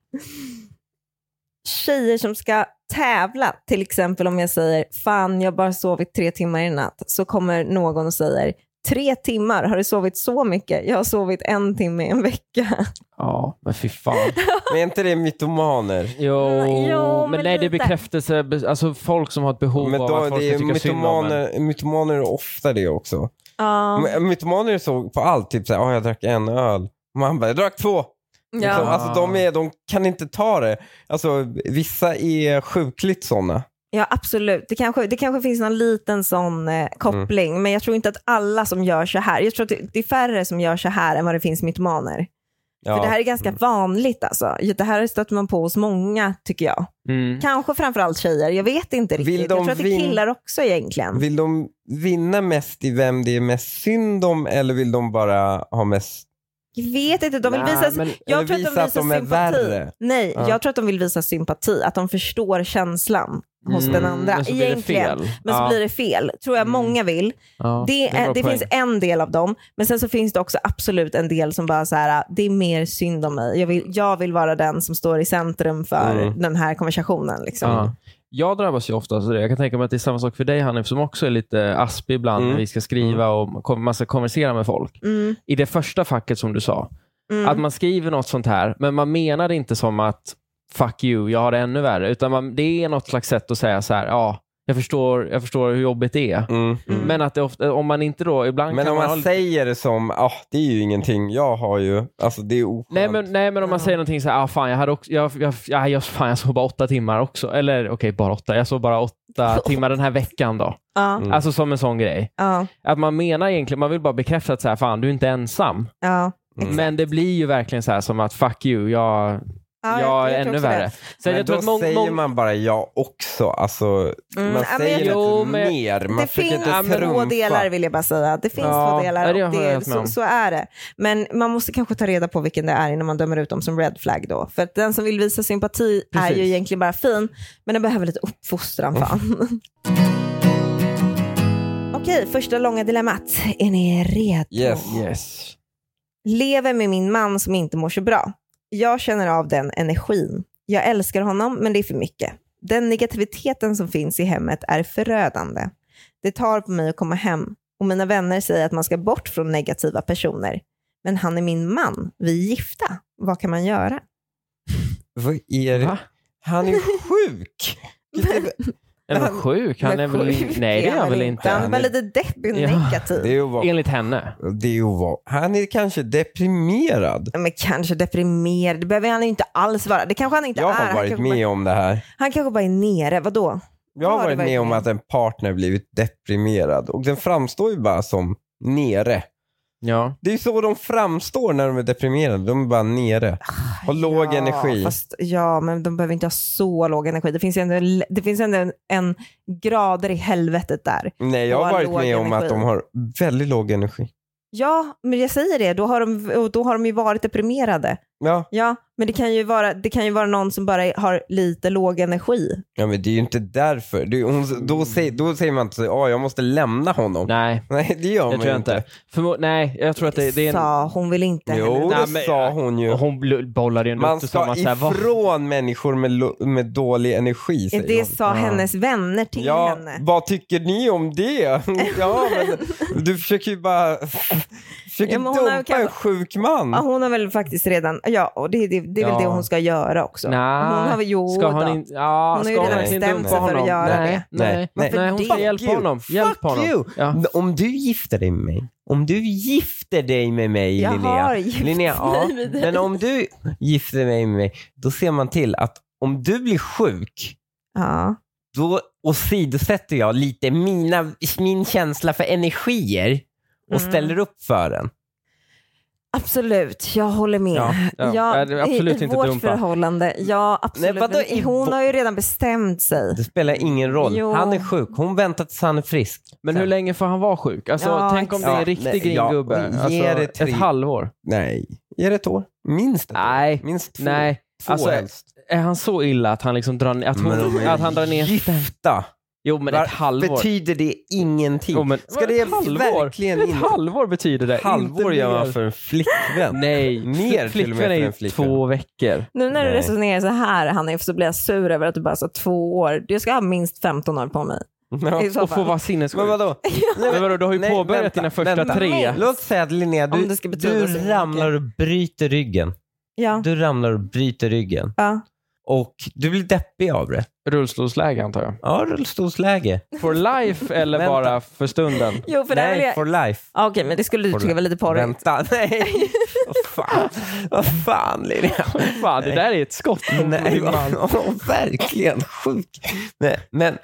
Tjejer som ska tävla, till exempel om jag säger fan jag bara sovit tre timmar i natt, så kommer någon och säger tre timmar, har du sovit så mycket? Jag har sovit en timme i en vecka. Ja, men fy fan. Men är inte det mytomaner? Jo, Jo, men, men nej, det är lite. bekräftelse. Alltså folk som har ett behov Men av då, att folk det ska är tycka synd om en. mytomaner, mytomaner är ofta det också. Ja. Men mytomaner är så på allt, typ såhär, oh, jag drack en öl. Man bara, jag drack två. Ja. Liksom, alltså, de, är, de kan inte ta det. Alltså, vissa är sjukligt sådana. Ja, absolut. Det kanske, det kanske finns någon liten sån eh, koppling, Mm. men jag tror inte att alla som gör så här, jag tror att det, det är färre som gör så här än vad det finns mytomaner. Ja. För det här är ganska vanligt alltså. Det här stöter man på hos många, tycker jag. Mm. Kanske framförallt tjejer, jag vet inte Vill riktigt. de Jag tror att det är vin- killar också egentligen. Vill de vinna mest i vem det är mest synd om, eller vill de bara ha mest... Jag vet inte, de vill Nej, visa, men- jag eller tror att de visa visar att de är sympati. värre. Nej, Ja. jag tror att de vill visa sympati, att de förstår känslan hos Mm, den andra. men så blir det Egentligen. fel. Men så Ja. blir det fel, tror jag Mm. många vill. Ja, Det, är en är, bra det poäng. finns en del av dem, men sen så finns det också absolut en del som bara så här: det är mer synd om mig. Jag vill, jag vill vara den som står i centrum för Mm. den här konversationen. Liksom. Ja. Jag drabbas ju ofta av det. Jag kan tänka mig att det är samma sak för dig, Hanif, som också är lite aspig ibland Mm. när vi ska skriva och kom- man ska konversera med folk. Mm, I det första facket som du sa, mm. att man skriver något sånt här, men man menar det inte som att fuck you, jag har det ännu värre, utan man, det är något slags sätt att säga så här, ja, jag förstår, jag förstår hur jobbigt det är. Mm. Mm. Men att det ofta, om man inte då, ibland Men kan om man man ha- säger det som, ah, det är ju ingenting, jag har ju, alltså det är oskönt. Nej men, nej men om man Ja. säger någonting så här, ah, fan jag hade också, jag, jag, jag, jag, fan, jag sov bara åtta timmar också, eller okej, bara åtta, jag sov bara åtta timmar den här veckan då. Ja, Mm. Alltså som en sån grej. ja, Att man menar egentligen, man vill bara bekräfta att så här, fan du är inte ensam. ja. Mm. Men det blir ju verkligen så här som att fuck you, jag, Ja, jag är tror ännu också värre. det. Så Men jag tror då att mång, säger mång, man bara ja också, alltså Mm, man ja, men säger jag- lite Jo, men- mer, man Det försöker finns inte två trumfa. delar vill jag bara säga. Det finns Ja, två delar ja, det och har jag det, helt med så, om. så är det. Men man måste kanske ta reda på vilken det är innan man dömer ut dem som red flag då. För att den som vill visa sympati är Precis. ju egentligen bara fin, men den behöver lite uppfostran fan. Okej, första långa dilemmat. Är ni redo? Yes. yes. Lever med min man som inte mår så bra. Jag känner av den energin. Jag älskar honom, men det är för mycket. Den negativiteten som finns i hemmet är förödande. Det tar på mig att komma hem och mina vänner säger att man ska bort från negativa personer. Men han är min man. Vi är gifta. Vad kan man göra? Vad är det? Va? Han är sjuk! Är han sjuk? Han är väl, sjuk nej det är han väl inte. Han är bara lite deppig och Ja, negativ. Det är ju vad, Enligt henne. det är ju vad. Han är kanske deprimerad. Men kanske deprimerad. Det behöver han ju inte alls vara. Det kanske han inte Jag är. har Han varit kanske med bara, om det här. han kanske bara är nere. Vadå? Jag har Har du varit med varit om med? att en partner blivit deprimerad och den framstår ju bara som nere. Ja. Det är ju så de framstår när de är deprimerade. De är bara nere. Har låg ja, energi. Fast, ja, men de behöver inte ha så låg energi. Det finns ju ändå, det finns ändå en, en grader i helvetet där. Nej, jag har har varit låg med om energi. att de har väldigt låg energi. Ja, men jag säger det. Då har de, då har de ju varit deprimerade. Ja. Ja, men det kan ju vara, det kan ju vara någon som bara har lite låg energi. Ja, men det är ju inte därför. Det är, hon, då, säger, då säger man inte att jag måste lämna honom. Nej, Nej, det gör det man tror jag inte. Förmo- nej, jag tror att det, det är en... Sa hon vill inte Jo, heller. det Nej, men- sa hon ju. Och hon bl- bollade ju ändå Man upp det som ska att så här, vad- ifrån människor med, lo- med dålig energi, säger Det hon. sa Ja. hennes vänner till Ja, henne. vad tycker ni om det? Ja, men du försöker ju bara försöker Ja, men hon har dumpa kanske- en sjuk man. Ja, hon har väl faktiskt redan, ja, och det, det, det är väl Ja. det hon ska göra också. Nej, Hon har väl, jo, ska hon då. inte... Ja, Hon har ju ska redan hon inte bestämt dumpa sig för att honom? göra nej, det. Nej, nej, Nej. nej, hon ska Fuck hjälpa you. honom. Hjälp Fuck honom. you. Ja. Om du gifter dig med mig, om du gifter dig med mig, Jag Linnea, har gift Linnea ja, mig med dig. men om du gifter dig med mig, då ser man till att om du blir sjuk, Ja. då åsidosätter jag lite mina, min känsla för energier och Mm. ställer upp för den. Absolut, jag håller med. Ja, ja. Ja, Nej, det är absolut i, inte i vårt dumpa. förhållande, ja absolut. Nej, vadå men i hon vå- har ju redan bestämt sig. Det spelar ingen roll. Jo. Han är sjuk. Hon väntar tills han är frisk. Men Sen. hur länge får han vara sjuk? Alltså, Ja, tänk om det är en exakt. riktig Ja, grin nej, gubbe. ge Alltså, det tre- ett halvår. Nej, Ge det ett år. Minst ett Nej, år. Minst två. nej. Två Alltså, helst. är han så illa att han liksom drar att, hon, Men att han drar ner... Gifta. Jo, men Var, ett halvår. Betyder det ingenting? Jo, men, Ska det ett halvår? verkligen Ett in... halvår betyder det. halvår inte gör man mer. för en flickvän? Nej, Mer till och med flickvän är för ju en flickvän. två veckor. Nu när du Nej. resonerar så här, Hanif, så blir jag sur över att du bara sa två år. Du ska ha minst femton år på mig. Ja. I så Och få fall. vara sinnessjuk. Men vadå? Men vadå, du har ju Nej, påbörjat vänta, dina första vänta. tre. Låt säga att Linnea, Om du, det ska betyda så du mycket. ramlar och bryter ryggen. Ja. Du ramlar och bryter ryggen. Ja. Och du blir deppig av det. Rullstolsläge antar jag. Ja, rullstolsläge. For life eller Vänta. bara för stunden? Jo, för det här vill Nej, jag... for life. Ah, Okej, men det skulle du For tycka var lite porrigt. Vänta, nej. Vad fan. Vad fan, Linnea. Fan, det där är ett skott. Nej, man. oh, verkligen sjuk. Men, men,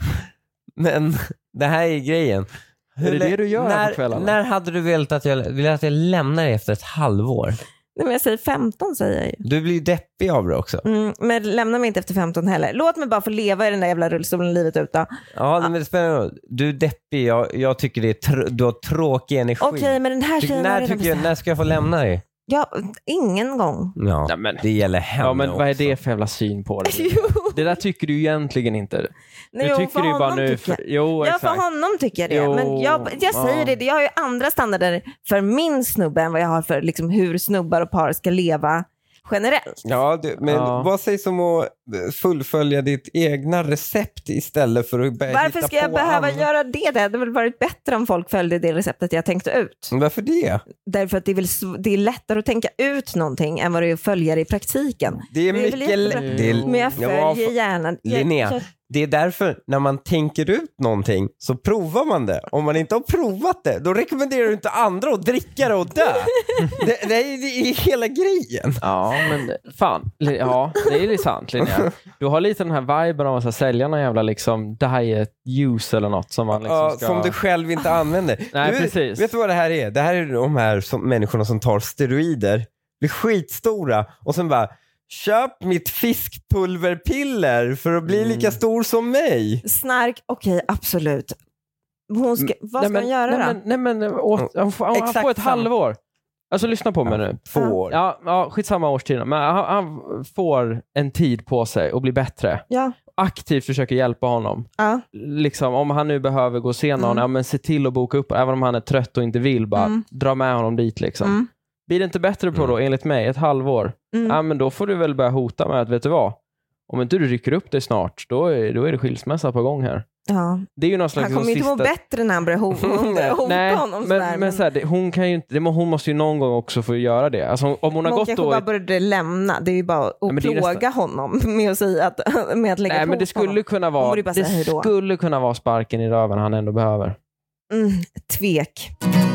men det här är grejen. Är det det du gör här när, på kvällarna? När hade du velat att jag, velat att jag lämnar dig efter ett halvår? Nej, men jag säger femton säger jag ju. Du blir ju deppig av det också. Mm, men lämna mig inte efter femton heller. Låt mig bara få leva i den där jävla rullstolen livet ut då. Ja, men det spelar ingen roll. Du är deppig. Jag, jag tycker det är tr- du har tråkig energi. Okej, men den här Ty- tjejen har när, redan tycker jag, bestämt. när ska jag få lämna dig? Ja, ingen gång. Ja, Nej, men- det gäller henne Ja, men vad är också. det för jävla syn på det? Jo. Det där tycker du egentligen inte. Du Nej, jo, tycker för du ju bara honom nu... tycker För, jag. jo, Ja, exakt. för honom tycker jag det. Jo, Men jag, jag säger ja. det, jag har ju andra standarder för min snubbe än vad jag har för liksom, hur snubbar och par ska leva generellt. Ja, du, men Ja. vad sägs om att fullfölja ditt egna recept istället för att börja Varför hitta ska jag på behöva andra? göra det? Det hade väl varit bättre om folk följde det receptet jag tänkte ut. Varför det? Därför att det är, väl, sv- det är lättare att tänka ut någonting än vad det är att följa det i praktiken. Det är Det är väl mycket jättebra. lä- det är- Men jag Ja, följer för- gärna. Jag- Linnea, jag- det är därför när man tänker ut någonting så provar man det. Om man inte har provat det, då rekommenderar du inte andra att dricka det och dö. det, det, är, det är hela grejen. Ja, men fan. Ja, det är ju sant, Linnea. Du har lite den här viben av att så här sälja någon jävla liksom diet juice eller något som man liksom Ja, ska... som du själv inte använder. Nej, du, precis. Vet du vad det här är? Det här är de här som, människorna som tar steroider, blir skitstora och sen bara köp mitt fiskpulverpiller för att bli Mm. lika stor som mig. Snark, okej, absolut. Hon ska, vad ska nej, men, hon göra nej, då? Men, nej men, åt, han, får, han Exakt får ett samma. halvår. Alltså lyssna på mig nu. Två Ja. år. Ja, ja, skitsamma årstiden. Men han, han får en tid på sig att bli bättre. Ja, Aktivt försöker hjälpa honom. ja. Liksom, om han nu behöver gå och se någon, Mm. ja, men se till att boka upp. Även om han är trött och inte vill, bara Mm. dra med honom dit. Liksom. Mm. Blir det inte bättre på då, enligt mig, ett halvår? Mm. Ja, men då får du väl börja hota med att, vet du vad? Om inte du rycker upp dig snart, då är, då är det skilsmässa på gång här. Ja. Det är ju någon slags Han kommer ju inte må bättre när han börjar ho- hota, hota Nej, honom men, sådär. men så här, det, hon, kan ju inte, det, må- hon måste ju någon gång också få göra det. Alltså, om hon har Hon gått kanske då... bara i- började lämna. Det är ju bara att men det är ju plåga nästan- honom med att säga att, med att lägga Nej, ett men det hot på skulle honom. kunna Hon vara borde ju bara säga hej det då. skulle kunna vara sparken i röven han ändå behöver. Mm, tvek.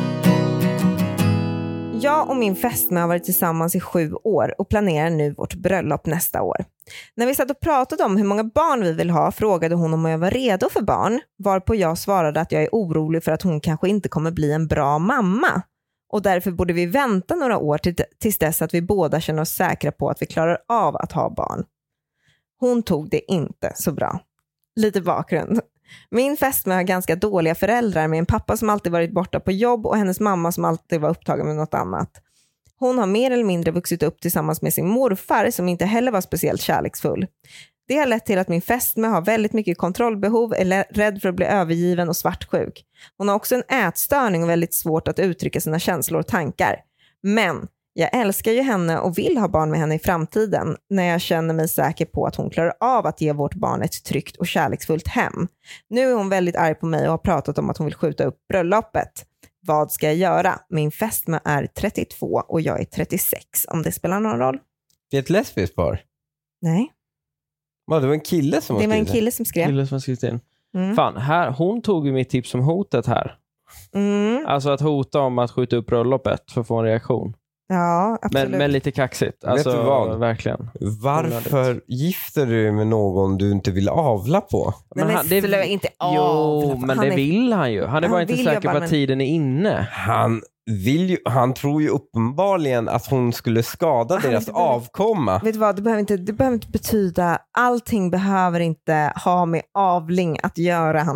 Jag och min fästmö har varit tillsammans i sju år och planerar nu vårt bröllop nästa år. När vi satt och pratade om hur många barn vi vill ha frågade hon om jag var redo för barn, varpå jag svarade att jag är orolig för att hon kanske inte kommer bli en bra mamma. Och därför borde vi vänta några år till, tills dess att vi båda känner oss säkra på att vi klarar av att ha barn. Hon tog det inte så bra. Lite bakgrund. Min fästmö har ganska dåliga föräldrar med en pappa som alltid varit borta på jobb och hennes mamma som alltid var upptagen med något annat. Hon har mer eller mindre vuxit upp tillsammans med sin morfar som inte heller var speciellt kärleksfull. Det har lett till att min fästmö har väldigt mycket kontrollbehov, är rädd för att bli övergiven och svartsjuk. Hon har också en ätstörning och väldigt svårt att uttrycka sina känslor och tankar. Men jag älskar ju henne och vill ha barn med henne i framtiden när jag känner mig säker på att hon klarar av att ge vårt barn ett tryggt och kärleksfullt hem. Nu är hon väldigt arg på mig och har pratat om att hon vill skjuta upp bröllopet. Vad ska jag göra? Min fästmö är trettiotvå och jag är trettiosex, om det spelar någon roll. Det är ett lesbiskt par. Nej, Va, det var en kille som var det var en skriven. kille som skrev. Kille som har skrivit in. Mm. Fan, här, hon tog ju mitt tips om hotet här. Mm. Alltså att hota om att skjuta upp bröllopet för att få en reaktion. Ja, absolut. Men, men lite kaxigt. Alltså, du vad? verkligen. Varför gifter du dig med någon du inte vill avla på? Nej, men han, det, sluta, inte jo, avla på. men Han det är- vill han ju. Han är Han bara inte vill säker jobba, på att men- tiden är inne. Han vill ju, han tror ju uppenbarligen att hon skulle skada Han deras inte behöver- avkomma. Vet du vad, det behöver, inte, det behöver inte betyda, allting behöver inte ha med avling att göra, Hanif.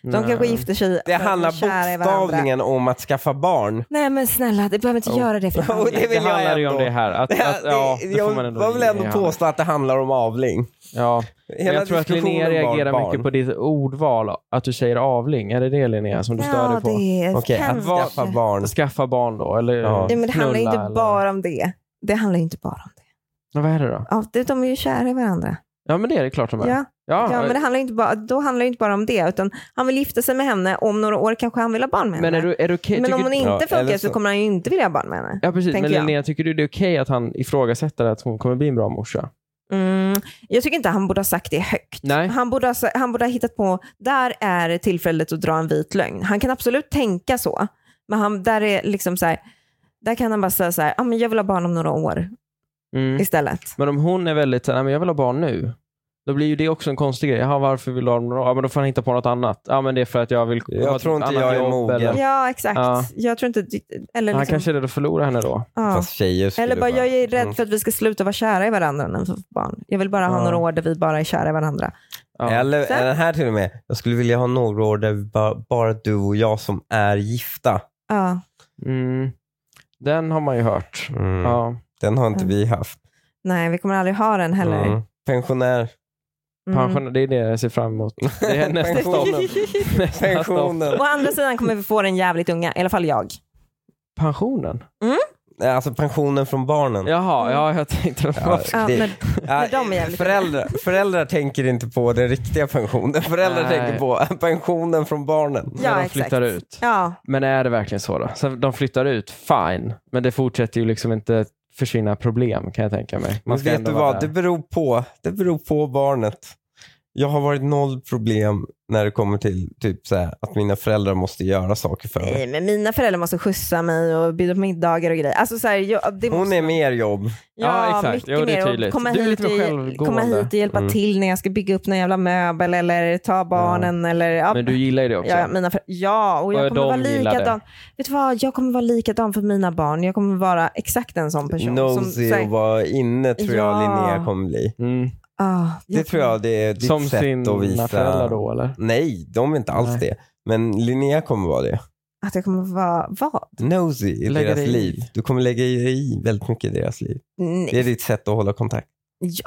De Nej. kanske gifter sig. Det handlar bokstavligen om att skaffa barn. Nej men snälla, det behöver inte Oh. göra det för Och det Det vill jag handlar ju ändå. om det här. Att, Det, att, ja, det, det får man ändå jag vill ändå ge påstå att det handlar om avling. Ja. Hela Jag tror att diskussionen Linnea var reagerar barn. mycket på ditt ordval. Att du säger avling. Är det det Linnea som du stör Ja, dig på? det är Okej, kan att vara- skaffa barn. Skaffa barn då? Eller Ja. Nej, men det handlar knulla, inte eller- bara om det. Det handlar inte bara om det. Ja, vad är det då? Ja, det- de är ju kära i varandra. Ja, men det är det klart de är. Ja, Ja, ja men det handlar inte bara, då handlar det inte bara om det, utan han vill gifta sig med henne, om några år kanske han vill ha barn med men henne. är du, är du okej? Men om tycker- hon inte Ja, funkar eller så... så- kommer han ju inte vilja ha barn med henne. Ja, precis. Men tänker jag. Linnea, tycker du det är okej att han ifrågasätter att hon kommer bli en bra morsa? Mm, jag tycker inte han borde ha sagt det högt. Nej. Han borde, ha, han borde ha hittat på, där är tillfället att dra en vit lögn. Han kan absolut tänka så, men han, där är liksom så här, där kan han bara säga så här, ah, men jag vill ha barn om några år Mm. istället. Men om hon är väldigt såhär, nej men jag vill ha barn nu. Då blir ju det också en konstig grej. Jaha, varför vill du ha några? Ja, men då får han hitta på något annat. Ja, men det är för att jag vill Jag ha ett tror inte annat jag är jobb, mogen. eller- Ja, exakt. Ja. Jag tror inte, eller Han liksom, kanske är rädd att förlora henne då. ja. Fast tjejer skulle Eller bara, vara- jag är rädd Mm. för att vi ska sluta vara kära i varandra när vi får barn. Jag vill bara ha Ja. några år där vi bara är kära i varandra. Ja. Eller Sen- är den här till och med, jag skulle vilja ha några år där vi bara, bara du och jag som är gifta. Ja. Mm. Den har man ju hört. Mm. Ja. Den har inte vi haft. Nej, vi kommer aldrig ha den heller. Mm. Pensionär. Mm. Pension, det är det jag ser fram emot. Det är nästa stopp. Pensionen. Nästa stopp. Pensionen. Å andra sidan kommer vi få den jävligt unga, i alla fall jag. Pensionen? Nej, alltså pensionen från barnen. Jaha, ja, jag tänkte... Ja, Ja, det- men, Ja, men de är jävligt föräldrar, föräldrar tänker inte på den riktiga pensionen. Föräldrar Nej. tänker på pensionen från barnen. Ja, När de exakt. flyttar ut. ja. Men är det verkligen så då? Så de flyttar ut, fine. Men det fortsätter ju liksom inte försvinna problem, kan jag tänka mig. Man Men ska vet ändå du vara vad? där. Det beror på. Det beror på barnet. Jag har varit noll problem när det kommer till typ så här, att mina föräldrar måste göra saker för mig. Nej, men mina föräldrar måste skjutsa mig och bjuda på middagar och grejer. Alltså så här, jag, det Hon måste, är mer jobb. Ja, exakt. mycket Jo, det är mer. Och tydligt. komma Du är hit, lite mer och, självgående. komma hit och hjälpa Mm. till när jag ska bygga upp någon jävla möbel eller ta barnen. Eller, ja, Men du gillar ju det också. ja, mina för, ja, och jag Och kommer de vara gillar det. likadan. Vet du vad? Jag kommer vara likadan för mina barn. Jag kommer vara exakt en sån person. som, Nosy så här, och vara inne tror jag Ja. Linnea kommer bli. Mm. ah, Det tror jag det är ditt Som sätt sina att visa. föräldrar då, eller? Nej, de är inte alls Nej. det. Men Linnea kommer vara det. Att jag kommer vara, vad? Nosy i Lägga deras dig i. liv. Du kommer lägga dig i väldigt mycket i deras liv. Nej. Det är ditt sätt att hålla kontakt. Ja.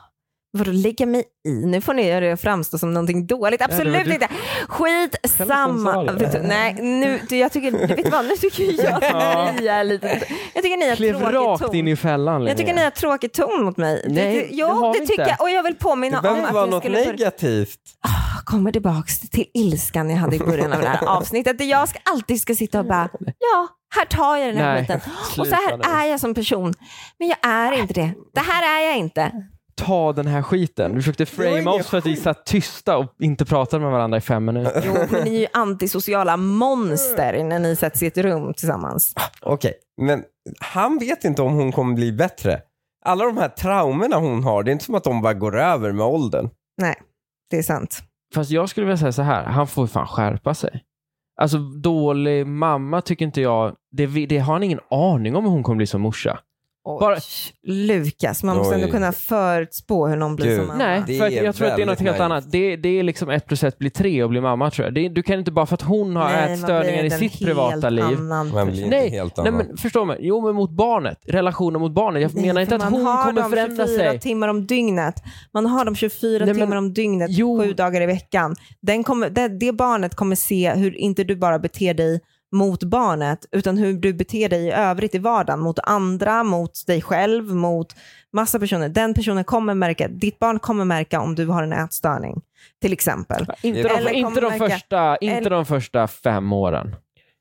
Vadå lägga mig i? Nu får ni göra det framstå som någonting dåligt. Absolut men du- inte. Skit Själv som sa samma. det. Vet du, nej, nu, du, jag tycker, vet du vad, nu tycker jag Ja. att ni är lite... Jag tycker ni har Klev tråkig rakt ton. in i fällan, Jag tycker ni har tråkig ton mot mig. Nej, det, det jo, har det, vi tycker inte. jag. Och jag vill påminna Det om behöver inte att vara jag något skulle... börja- negativt. kommer tillbaks till ilskan jag hade i början av det här avsnittet. Där jag ska, alltid ska sitta och bara, ja, här tar jag den här Nej, biten. Och så sluta här nu. är jag som person. Men jag är inte det. Det här är jag inte. Ta den här skiten. Du försökte Det var framea ingen oss för att vi satt tysta och inte pratade med varandra i fem minuter. Jo, men ni är ju antisociala monster när ni sätts i ett rum tillsammans. Okej, men han vet inte om hon kommer bli bättre. Alla de här traumorna hon har, det är inte som att de bara går över med åldern. Nej, det är sant. Fast jag skulle vilja säga så här, han får ju fan skärpa sig. Alltså dålig mamma tycker inte jag, det, det har han ingen aning om hur hon kommer bli som morsa. Oj, Bara- Lukas, man måste Oj. ändå kunna förutspå hur någon blir Gud. som mamma. Nej, Det för att är jag tror att det är något väldigt helt naivt. annat. Det, det är liksom ett plus ett blir tre och bli mamma, tror jag. Det, du kan inte bara för att hon har Nej, man ätstörningar blir i en sitt helt privata liv. annan Man blir person. inte Nej, helt nej annan. men förstå mig. Jo, men mot barnet. Relationen mot barnet. Jag Nej, menar inte för att man hon har kommer dem förändra tjugofyra sig. timmar om dygnet. Man har dem tjugofyra Nej, men- timmar om dygnet, Jo. sju dagar i veckan. Den kommer, det, det barnet kommer se hur inte du bara beter dig mot barnet, utan hur du beter dig i övrigt i vardagen, mot andra, mot dig själv, mot massa personer. Den personen kommer märka, ditt barn kommer märka om du har en ätstörning, till exempel. Inte de, Eller inte kommer de, märka- första, inte eller- de första fem åren.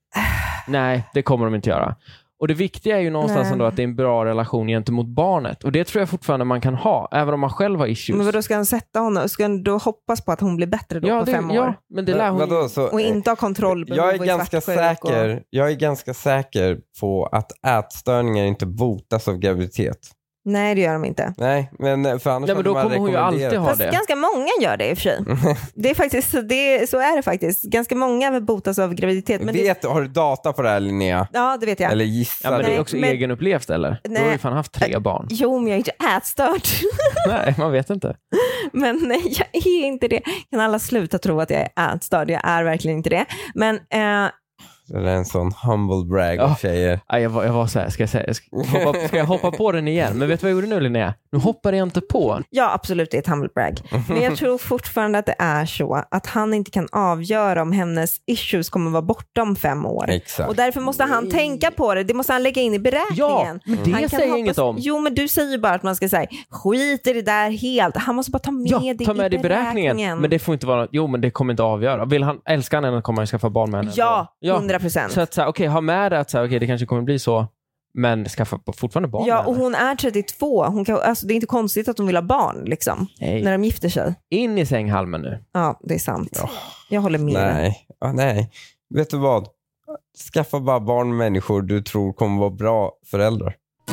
Nej, det kommer de inte göra. Och det viktiga är ju någonstans Nej. ändå att det är en bra relation gentemot barnet. Och det tror jag fortfarande man kan ha, även om man själv har issues. Men då ska han sätta honom, ska han då hoppas på att hon blir bättre då ja, på det, fem år? ja, men det lär hon Men vadå, så, Och inte ha kontroll. jag är ganska säker jag är ganska säker på att ätstörningar inte botas av graviditet. Nej, det gör de inte. Nej, men för annars Nej, men då hade man kommer hon ju alltid rekommenderat- ha Fast det. ganska många gör det i och för sig. Det är faktiskt, det, så är det faktiskt. Ganska många botas av graviditet. Men det, Vet, har du data på det här, Linnea? ja, det vet jag. Eller gissar Ja, men det Nej, är också men- egenupplevt, eller? Du har ju Nej. fan haft tre barn. Jo, men jag är inte ätstörd. Nej, man vet inte. Men nej, jag är inte det. Kan alla sluta tro att jag är ätstörd? Jag är verkligen inte det. Men eh, det är en sån humble brag Ja. av tjejer. Ja, jag, var, jag var så här, ska jag, säga, ska, jag hoppa, ska jag hoppa på den igen? Men vet du vad jag gjorde nu, Linnea? Nu hoppade jag inte på. ja, absolut, det är ett humble brag. Men jag tror fortfarande att det är så att han inte kan avgöra om hennes issues kommer vara borta om fem år. Exakt. Och därför måste han tänka på det. Det måste han lägga in i beräkningen. Ja, men det Han kan säger jag hoppas- inget om. Jo, men du säger ju bara att man ska säga skit i det där helt. Han måste bara ta med Ja, det ta med i det i beräkningen. Men det får inte vara, jo men det kommer inte avgöra. Vill han älska henne kommer han skaffa barn med henne. Ja, Ja. hundra procent. Så att så här, okej, ha med det att så här, okej, det kanske kommer bli så, men skaffa fortfarande barn Ja, med och henne. hon är trettiotvå. Hon kan, alltså, det är inte konstigt att hon vill ha barn liksom, Nej. när de gifter sig. In i sänghalmen nu. Ja, det är sant. Jag håller med. Nej. Ja, nej. Vet du vad? Skaffa bara barn med människor du tror kommer vara bra föräldrar.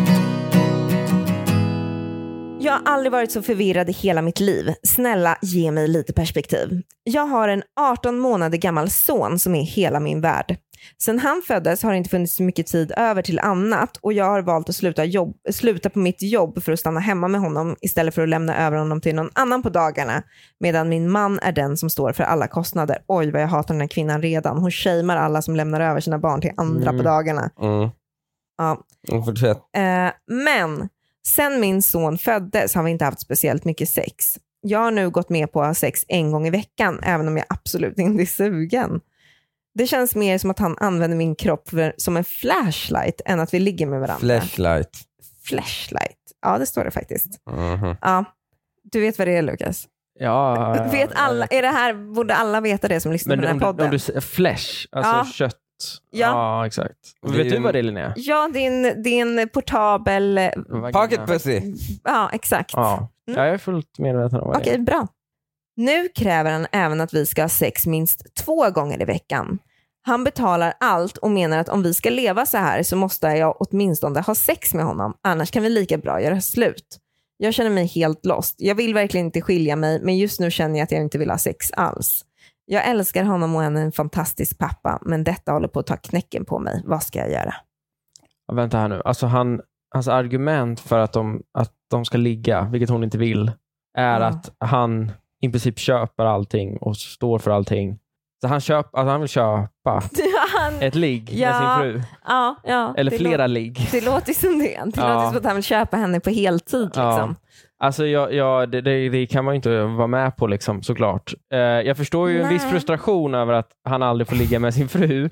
Jag har aldrig varit så förvirrad i hela mitt liv. Snälla, ge mig lite perspektiv. Jag har en arton månader gammal son som är hela min värld. Sen han föddes har det inte funnits så mycket tid över till annat och jag har valt att sluta, jobb, sluta på mitt jobb för att stanna hemma med honom istället för att lämna över honom till någon annan på dagarna, medan min man är den som står för alla kostnader. Oj, vad jag hatar den här kvinnan redan. Hon shamear alla som lämnar över sina barn till andra Mm. på dagarna. Mm. Ja. Och fortsätt. Eh, men sen min son föddes har vi inte haft speciellt mycket sex. Jag har nu gått med på att ha sex en gång i veckan, även om jag absolut inte är sugen. Det känns mer som att han använder min kropp för, som en flashlight än att vi ligger med varandra. Flashlight. Flashlight. Ja, det står det faktiskt. Mhm. Ja, du vet vad det är, Lukas. Ja, ja, Vet alla, är det här, borde alla veta det som lyssnar men på den här om, du- podden? om du säger flesh, alltså Ja. kött. Ja. Ja, exakt. Det är Vet ju du en- vad det är, Linnea? Ja, det är en, det är en portabel... eh, Vagina. Pocket pussy. Ja, exakt. Ja. Mm. ja, jag är fullt medveten om vad det Okej, är. bra. Nu kräver han även att vi ska ha sex minst två gånger i veckan. Han betalar allt och menar att om vi ska leva så här så måste jag åtminstone ha sex med honom. Annars kan vi lika bra göra slut. Jag känner mig helt lost. Jag vill verkligen inte skilja mig, men just nu känner jag att jag inte vill ha sex alls. Jag älskar honom och han är en fantastisk pappa, men detta håller på att ta knäcken på mig. Vad ska jag göra? Ja, vänta här nu. Alltså han, hans argument för att de, att de ska ligga, vilket hon inte vill, är Ja. att han i princip köper allting och står för allting. Så han, köp, alltså han vill köpa Han, ett ligg Ja. med sin fru. ja, ja, Eller det flera lå- ligg. Det låter som det. Det Ja. låter som att han vill köpa henne på heltid. Liksom. Ja. Alltså jag, jag, det, det, det kan man ju inte vara med på liksom, såklart. Eh, jag förstår ju en Nej. viss frustration över att han aldrig får ligga med sin fru.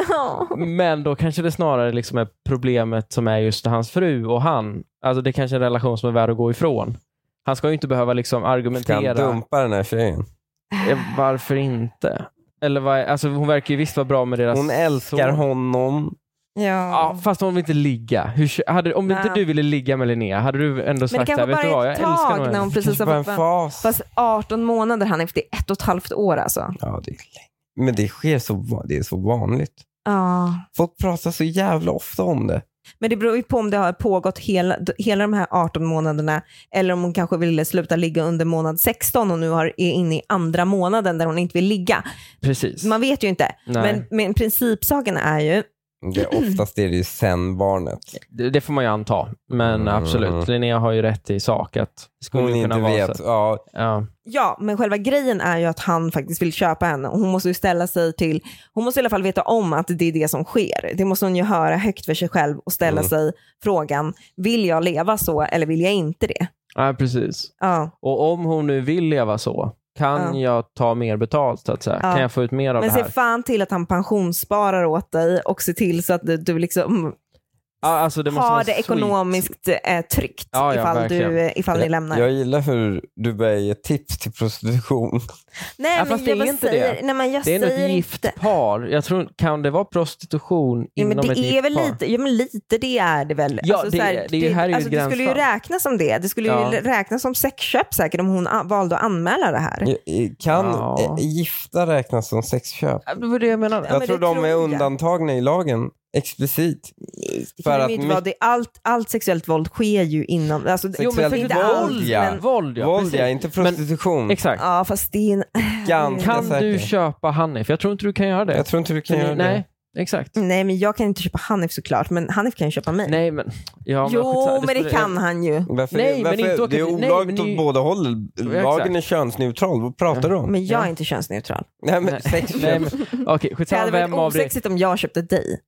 Men då kanske det snarare liksom är problemet som är just hans fru och han. Alltså det är kanske är en relation som är värd att gå ifrån. Han ska ju inte behöva liksom Ska han argumentera. dumpa den här tjejen? Eh, Varför inte? Eller vad, är- alltså hon verkar ju visst vara bra med deras Hon älskar son. honom. Ja. Ja, fast hon vill inte ligga. Hur, hade, om inte Nej. du ville ligga med Linnea, hade du ändå Men det sagt kanske så här, vet du bara vad, är jag ett älskar nog tag när henne. hon precis Kanske har bara en fått fas. Fast arton månader, han är det är ett och ett halvt år alltså. Ja, det är länge. Men det sker så, va- det är så vanligt. Ja. Folk pratar så jävla ofta om det. Men det beror ju på om det har pågått hela, hela de här arton månaderna eller om hon kanske ville sluta ligga under månad sexton och nu har, är inne i andra månaden där hon inte vill ligga. Precis. Man vet ju inte. Nej. Men, men principsaken är ju, Det är oftast är det ju sen barnet. Det, det får man ju anta. Men Mm. absolut, Linnea har ju rätt i sak att det skulle Hon ju inte kunna vara vet. så. Ja, Ja. ja, men själva grejen är ju att han faktiskt vill köpa henne och hon måste ju ställa sig till, hon måste i alla fall veta om att det är det som sker. Det måste hon ju höra högt för sig själv och ställa Mm. sig frågan, vill jag leva så eller vill jag inte det? ja, precis. Ja. Och om hon nu vill leva så, kan jag ta mer betalt så att säga? Ja. Kan jag få ut mer av Men det se här? fan till att han pensionssparar åt dig och se till så att du, du liksom Ja, alltså det måste har vara det sweet. ekonomiskt eh, tryggt Ja, ja, ifall, verkligen. du, ifall ni lämnar. jag gillar hur du börjar ge tips till prostitution. Nej, Ja, men fast det jag är bara inte säger, det. Nej, men jag Det är säger något gift inte. par. Jag tror, kan det vara prostitution Ja, inom men det ett är gift väl par? lite, ja men lite det är det väl. Ja, alltså, det- så det är ju- här är ju alltså, ett det skulle ju gränsfall. räknas som det. Det skulle Ja. ju räknas som sexköp säkert om hon a- valde att anmäla det här. Kan Ja. eh, gifta räknas som sexköp? Ja, det var det jag menade. Ja, Jag men tror det de tror är jag. undantagna i lagen explicit. Det För kan att ju inte my- vara det. Allt, allt sexuellt våld sker ju inom... Alltså, Sexuellt jo, men inte våld, allt, ja. men, Våld, ja. Våld, precis. ja, inte prostitution. Exakt. ja, fast det är en... Ganska Kan säker. du köpa Hanif? Jag tror inte du kan göra det. Jag tror inte du kan För göra ni, det. nej, exakt. Nej, men jag kan inte köpa Hanif såklart, men Hanif kan ju köpa mig. Nej, men... Ja, jo, skitsamma. men det skulle- kan han ju. Varför, Nej, men varför, inte det är åka- nej, olagligt men ni- åt båda håll. Lagen är könsneutral. Vad pratar du om? Men jag är Ja. inte könsneutral. Nej, men Nej, sexköp. nej, men okej, Det skitsamma hade vem varit av er... osexigt om jag köpte dig.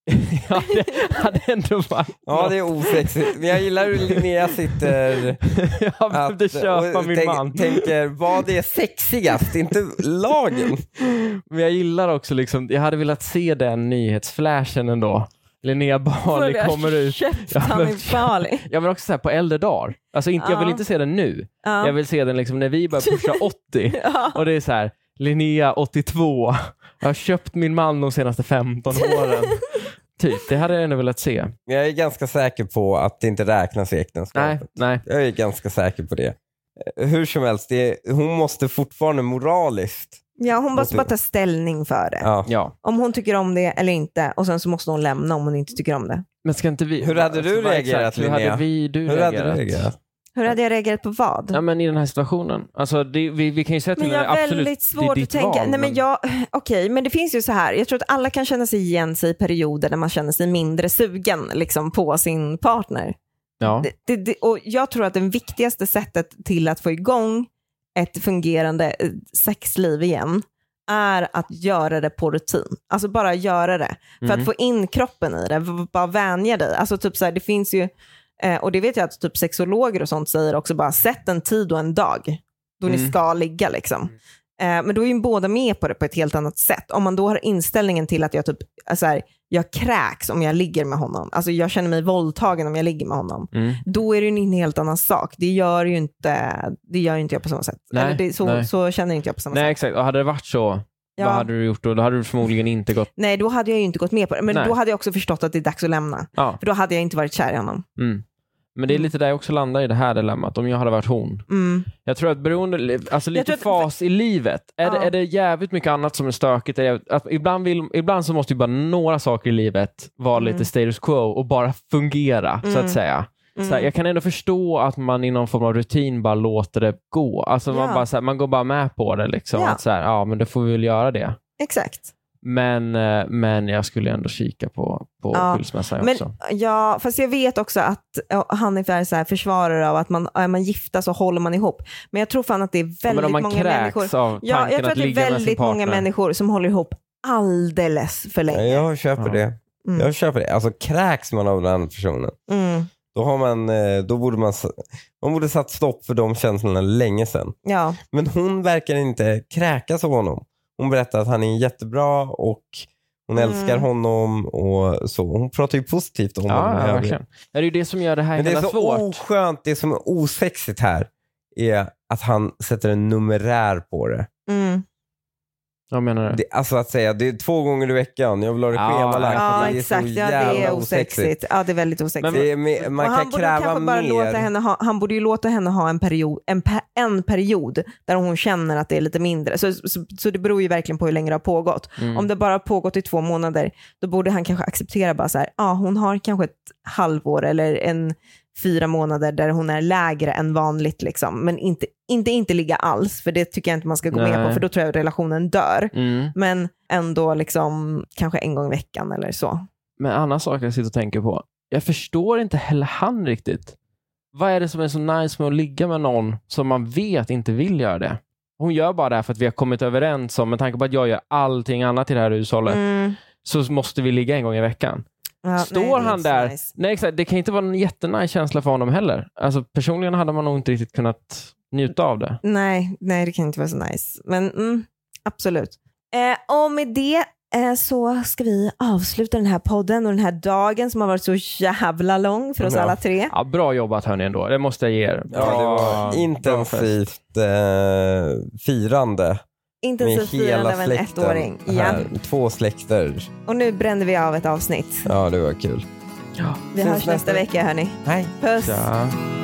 Ja, det hade ändå varit... Ja, det är osexigt. Men jag gillar hur Linnea sitter... Jag behövde köpa och min tänk, man. tänker, vad är sexigast? Inte lagen. Men jag gillar också liksom, jag hade velat se den nyhetsflashen ändå. Linnea Bali kommer ut. Köpt Ja, men- Hanif Bali. Jag vill också säga på äldre dagar. Alltså inte, jag vill Ja. inte se den nu. Ja. Jag vill se den liksom när vi börjar pusha åttio. Ja. Och det är så här, Linnea åttiotvå. Jag har köpt min man de senaste femton åren. Typ, det hade jag ändå velat se. Jag är ganska säker på att det inte räknas i äktenskapet. Nej, nej. Jag är ganska säker på det. Hur som helst, det är, hon måste fortfarande moraliskt. Ja, hon måste Måste- bara ta ställning för det. Ja. Ja. Om hon tycker om det eller inte. Och sen så måste hon lämna om hon inte tycker om det. Men ska inte vi... Hur hade du vad reagerat, exakt, Hur Linnea? hade vi, du Hur reagerat? hade du reagerat? Hur hade jag reagerat på vad? Ja, men i den här situationen. Alltså, det, vi, vi kan ju säga till Men jag det har absolut, väldigt det är svårt ditt att tänka. val, Nej, men jag, okej, men det finns ju så här. Jag tror att alla kan känna sig igen sig i perioder där man känner sig mindre sugen liksom, på sin partner. Ja. Det, det, det, och jag tror att det viktigaste sättet till att få igång ett fungerande eh, sexliv igen är att göra det på rutin. Alltså bara göra det. För Mm. att få in kroppen i det. v- Bara vänja dig. Alltså typ så här, det finns ju, eh, och det vet jag att typ sexologer och sånt säger också, bara sätt en tid och en dag då ni Mm. ska ligga liksom. Eh, men då är ju båda med på det på ett helt annat sätt. Om man då har inställningen till att jag typ, så här, jag kräks om jag ligger med honom. Alltså jag känner mig våldtagen om jag ligger med honom. Mm. Då är det ju en helt annan sak. Det gör ju inte, det gör ju inte jag på samma sätt. Nej, Eller det, så, nej. så känner inte jag på samma Nej, sätt. exakt. Och hade det varit så, Ja. vad hade du gjort då? Då hade du förmodligen inte gått... Nej, då hade jag ju inte gått med på det. Men Nej. då hade jag också förstått att det är dags att lämna. Ja. För då hade jag inte varit kär i honom. Mm. Men det är lite där jag också landar i det här dilemmat, om jag hade varit hon. Mm. Jag tror att beroende, alltså Jag lite tror att- fas i livet, är, Ja. det, är det jävligt mycket annat som är stökigt. Är det, att ibland, vill, ibland så måste ju bara några saker i livet vara Mm. lite status quo och bara fungera, så Mm. att säga. Mm. Så här, jag kan ändå förstå att man i någon form av rutin bara låter det gå. Alltså man, Ja. bara, så här, man går bara med på det. Liksom. Ja. Att så här, ja, men då får vi väl göra det. Exakt. Men, eh, men jag skulle ändå kika på, på Ja. skilsmässan Men, också. ja, fast jag vet också att ja, Hanif är så här försvarare av att man, är man gifta så håller man ihop. Men jag tror fan att det är Ja, väldigt men om man många kräks människor. av Ja, tanken jag tror att att det är ligga med sin väldigt partner. många människor som håller ihop alldeles för länge. Jag köper Ja. det. Mm. Jag köper det. Alltså kräks man av den andra personen. Mm. Då, har man, eh, då borde man, s- man borde satt stopp för de känslorna länge sedan. Ja. Men hon verkar inte kräkas av honom. Hon berättar att han är jättebra och hon Mm. älskar honom och så. Hon pratar ju positivt om honom. Ja, ja, verkligen. Det är ju det som gör det här Men det är hela så svårt. oskönt, det som är osexigt här är att han sätter en numerär på det. Mm. Vad menar du? det alltså att säga, det är två gånger i veckan, jag vill ha det Ja, schemalagt. Ja, det är exakt. så Ja, det jävla är osexigt. Ja, det är väldigt osexigt. Det är med, man Och han kan borde kräva kanske bara låta mer. henne ha, han borde ju låta henne ha en period, en, pe, en period där hon känner att det är lite mindre. Så, så, så det beror ju verkligen på hur länge det har pågått. Mm. Om det bara har pågått i två månader, då borde han kanske acceptera bara så här, ja, hon har kanske ett halvår eller en fyra månader där hon är lägre än vanligt liksom. Men inte, inte, inte ligga alls, för det tycker jag inte man ska gå med Nej. på, för då tror jag relationen dör. Mm. Men ändå liksom kanske en gång i veckan eller så. Men en annan sak jag sitter och tänker på. Jag förstår inte heller han riktigt. Vad är det som är så nice med att ligga med någon som man vet inte vill göra det? Hon gör bara det här för att vi har kommit överens om, med tanke på att jag gör allting annat i det här hushållet, Mm. så måste vi ligga en gång i veckan. Ja, Står nej, det är han inte så där? nice. Nej, exakt. Det kan inte vara en jättenice känsla för honom heller. Alltså personligen hade man nog inte riktigt kunnat njuta av det. Nej, nej, det kan inte vara så nice. Men mm, absolut. Eh, och med det eh, så ska vi avsluta den här podden och den här dagen som har varit så jävla lång för oss Ja. alla tre. Ja, bra jobbat hörni ändå. Det måste jag ge er. Ja, det var intensivt eh, firande Intensivt med firande hela av en släkten. ettåring. Ja. Här. Två släkter. Och nu brände vi av ett avsnitt. Ja, det var kul. Ja. Vi Ses hörs nästa nästa vecka hörni. Hej. Puss! Ja.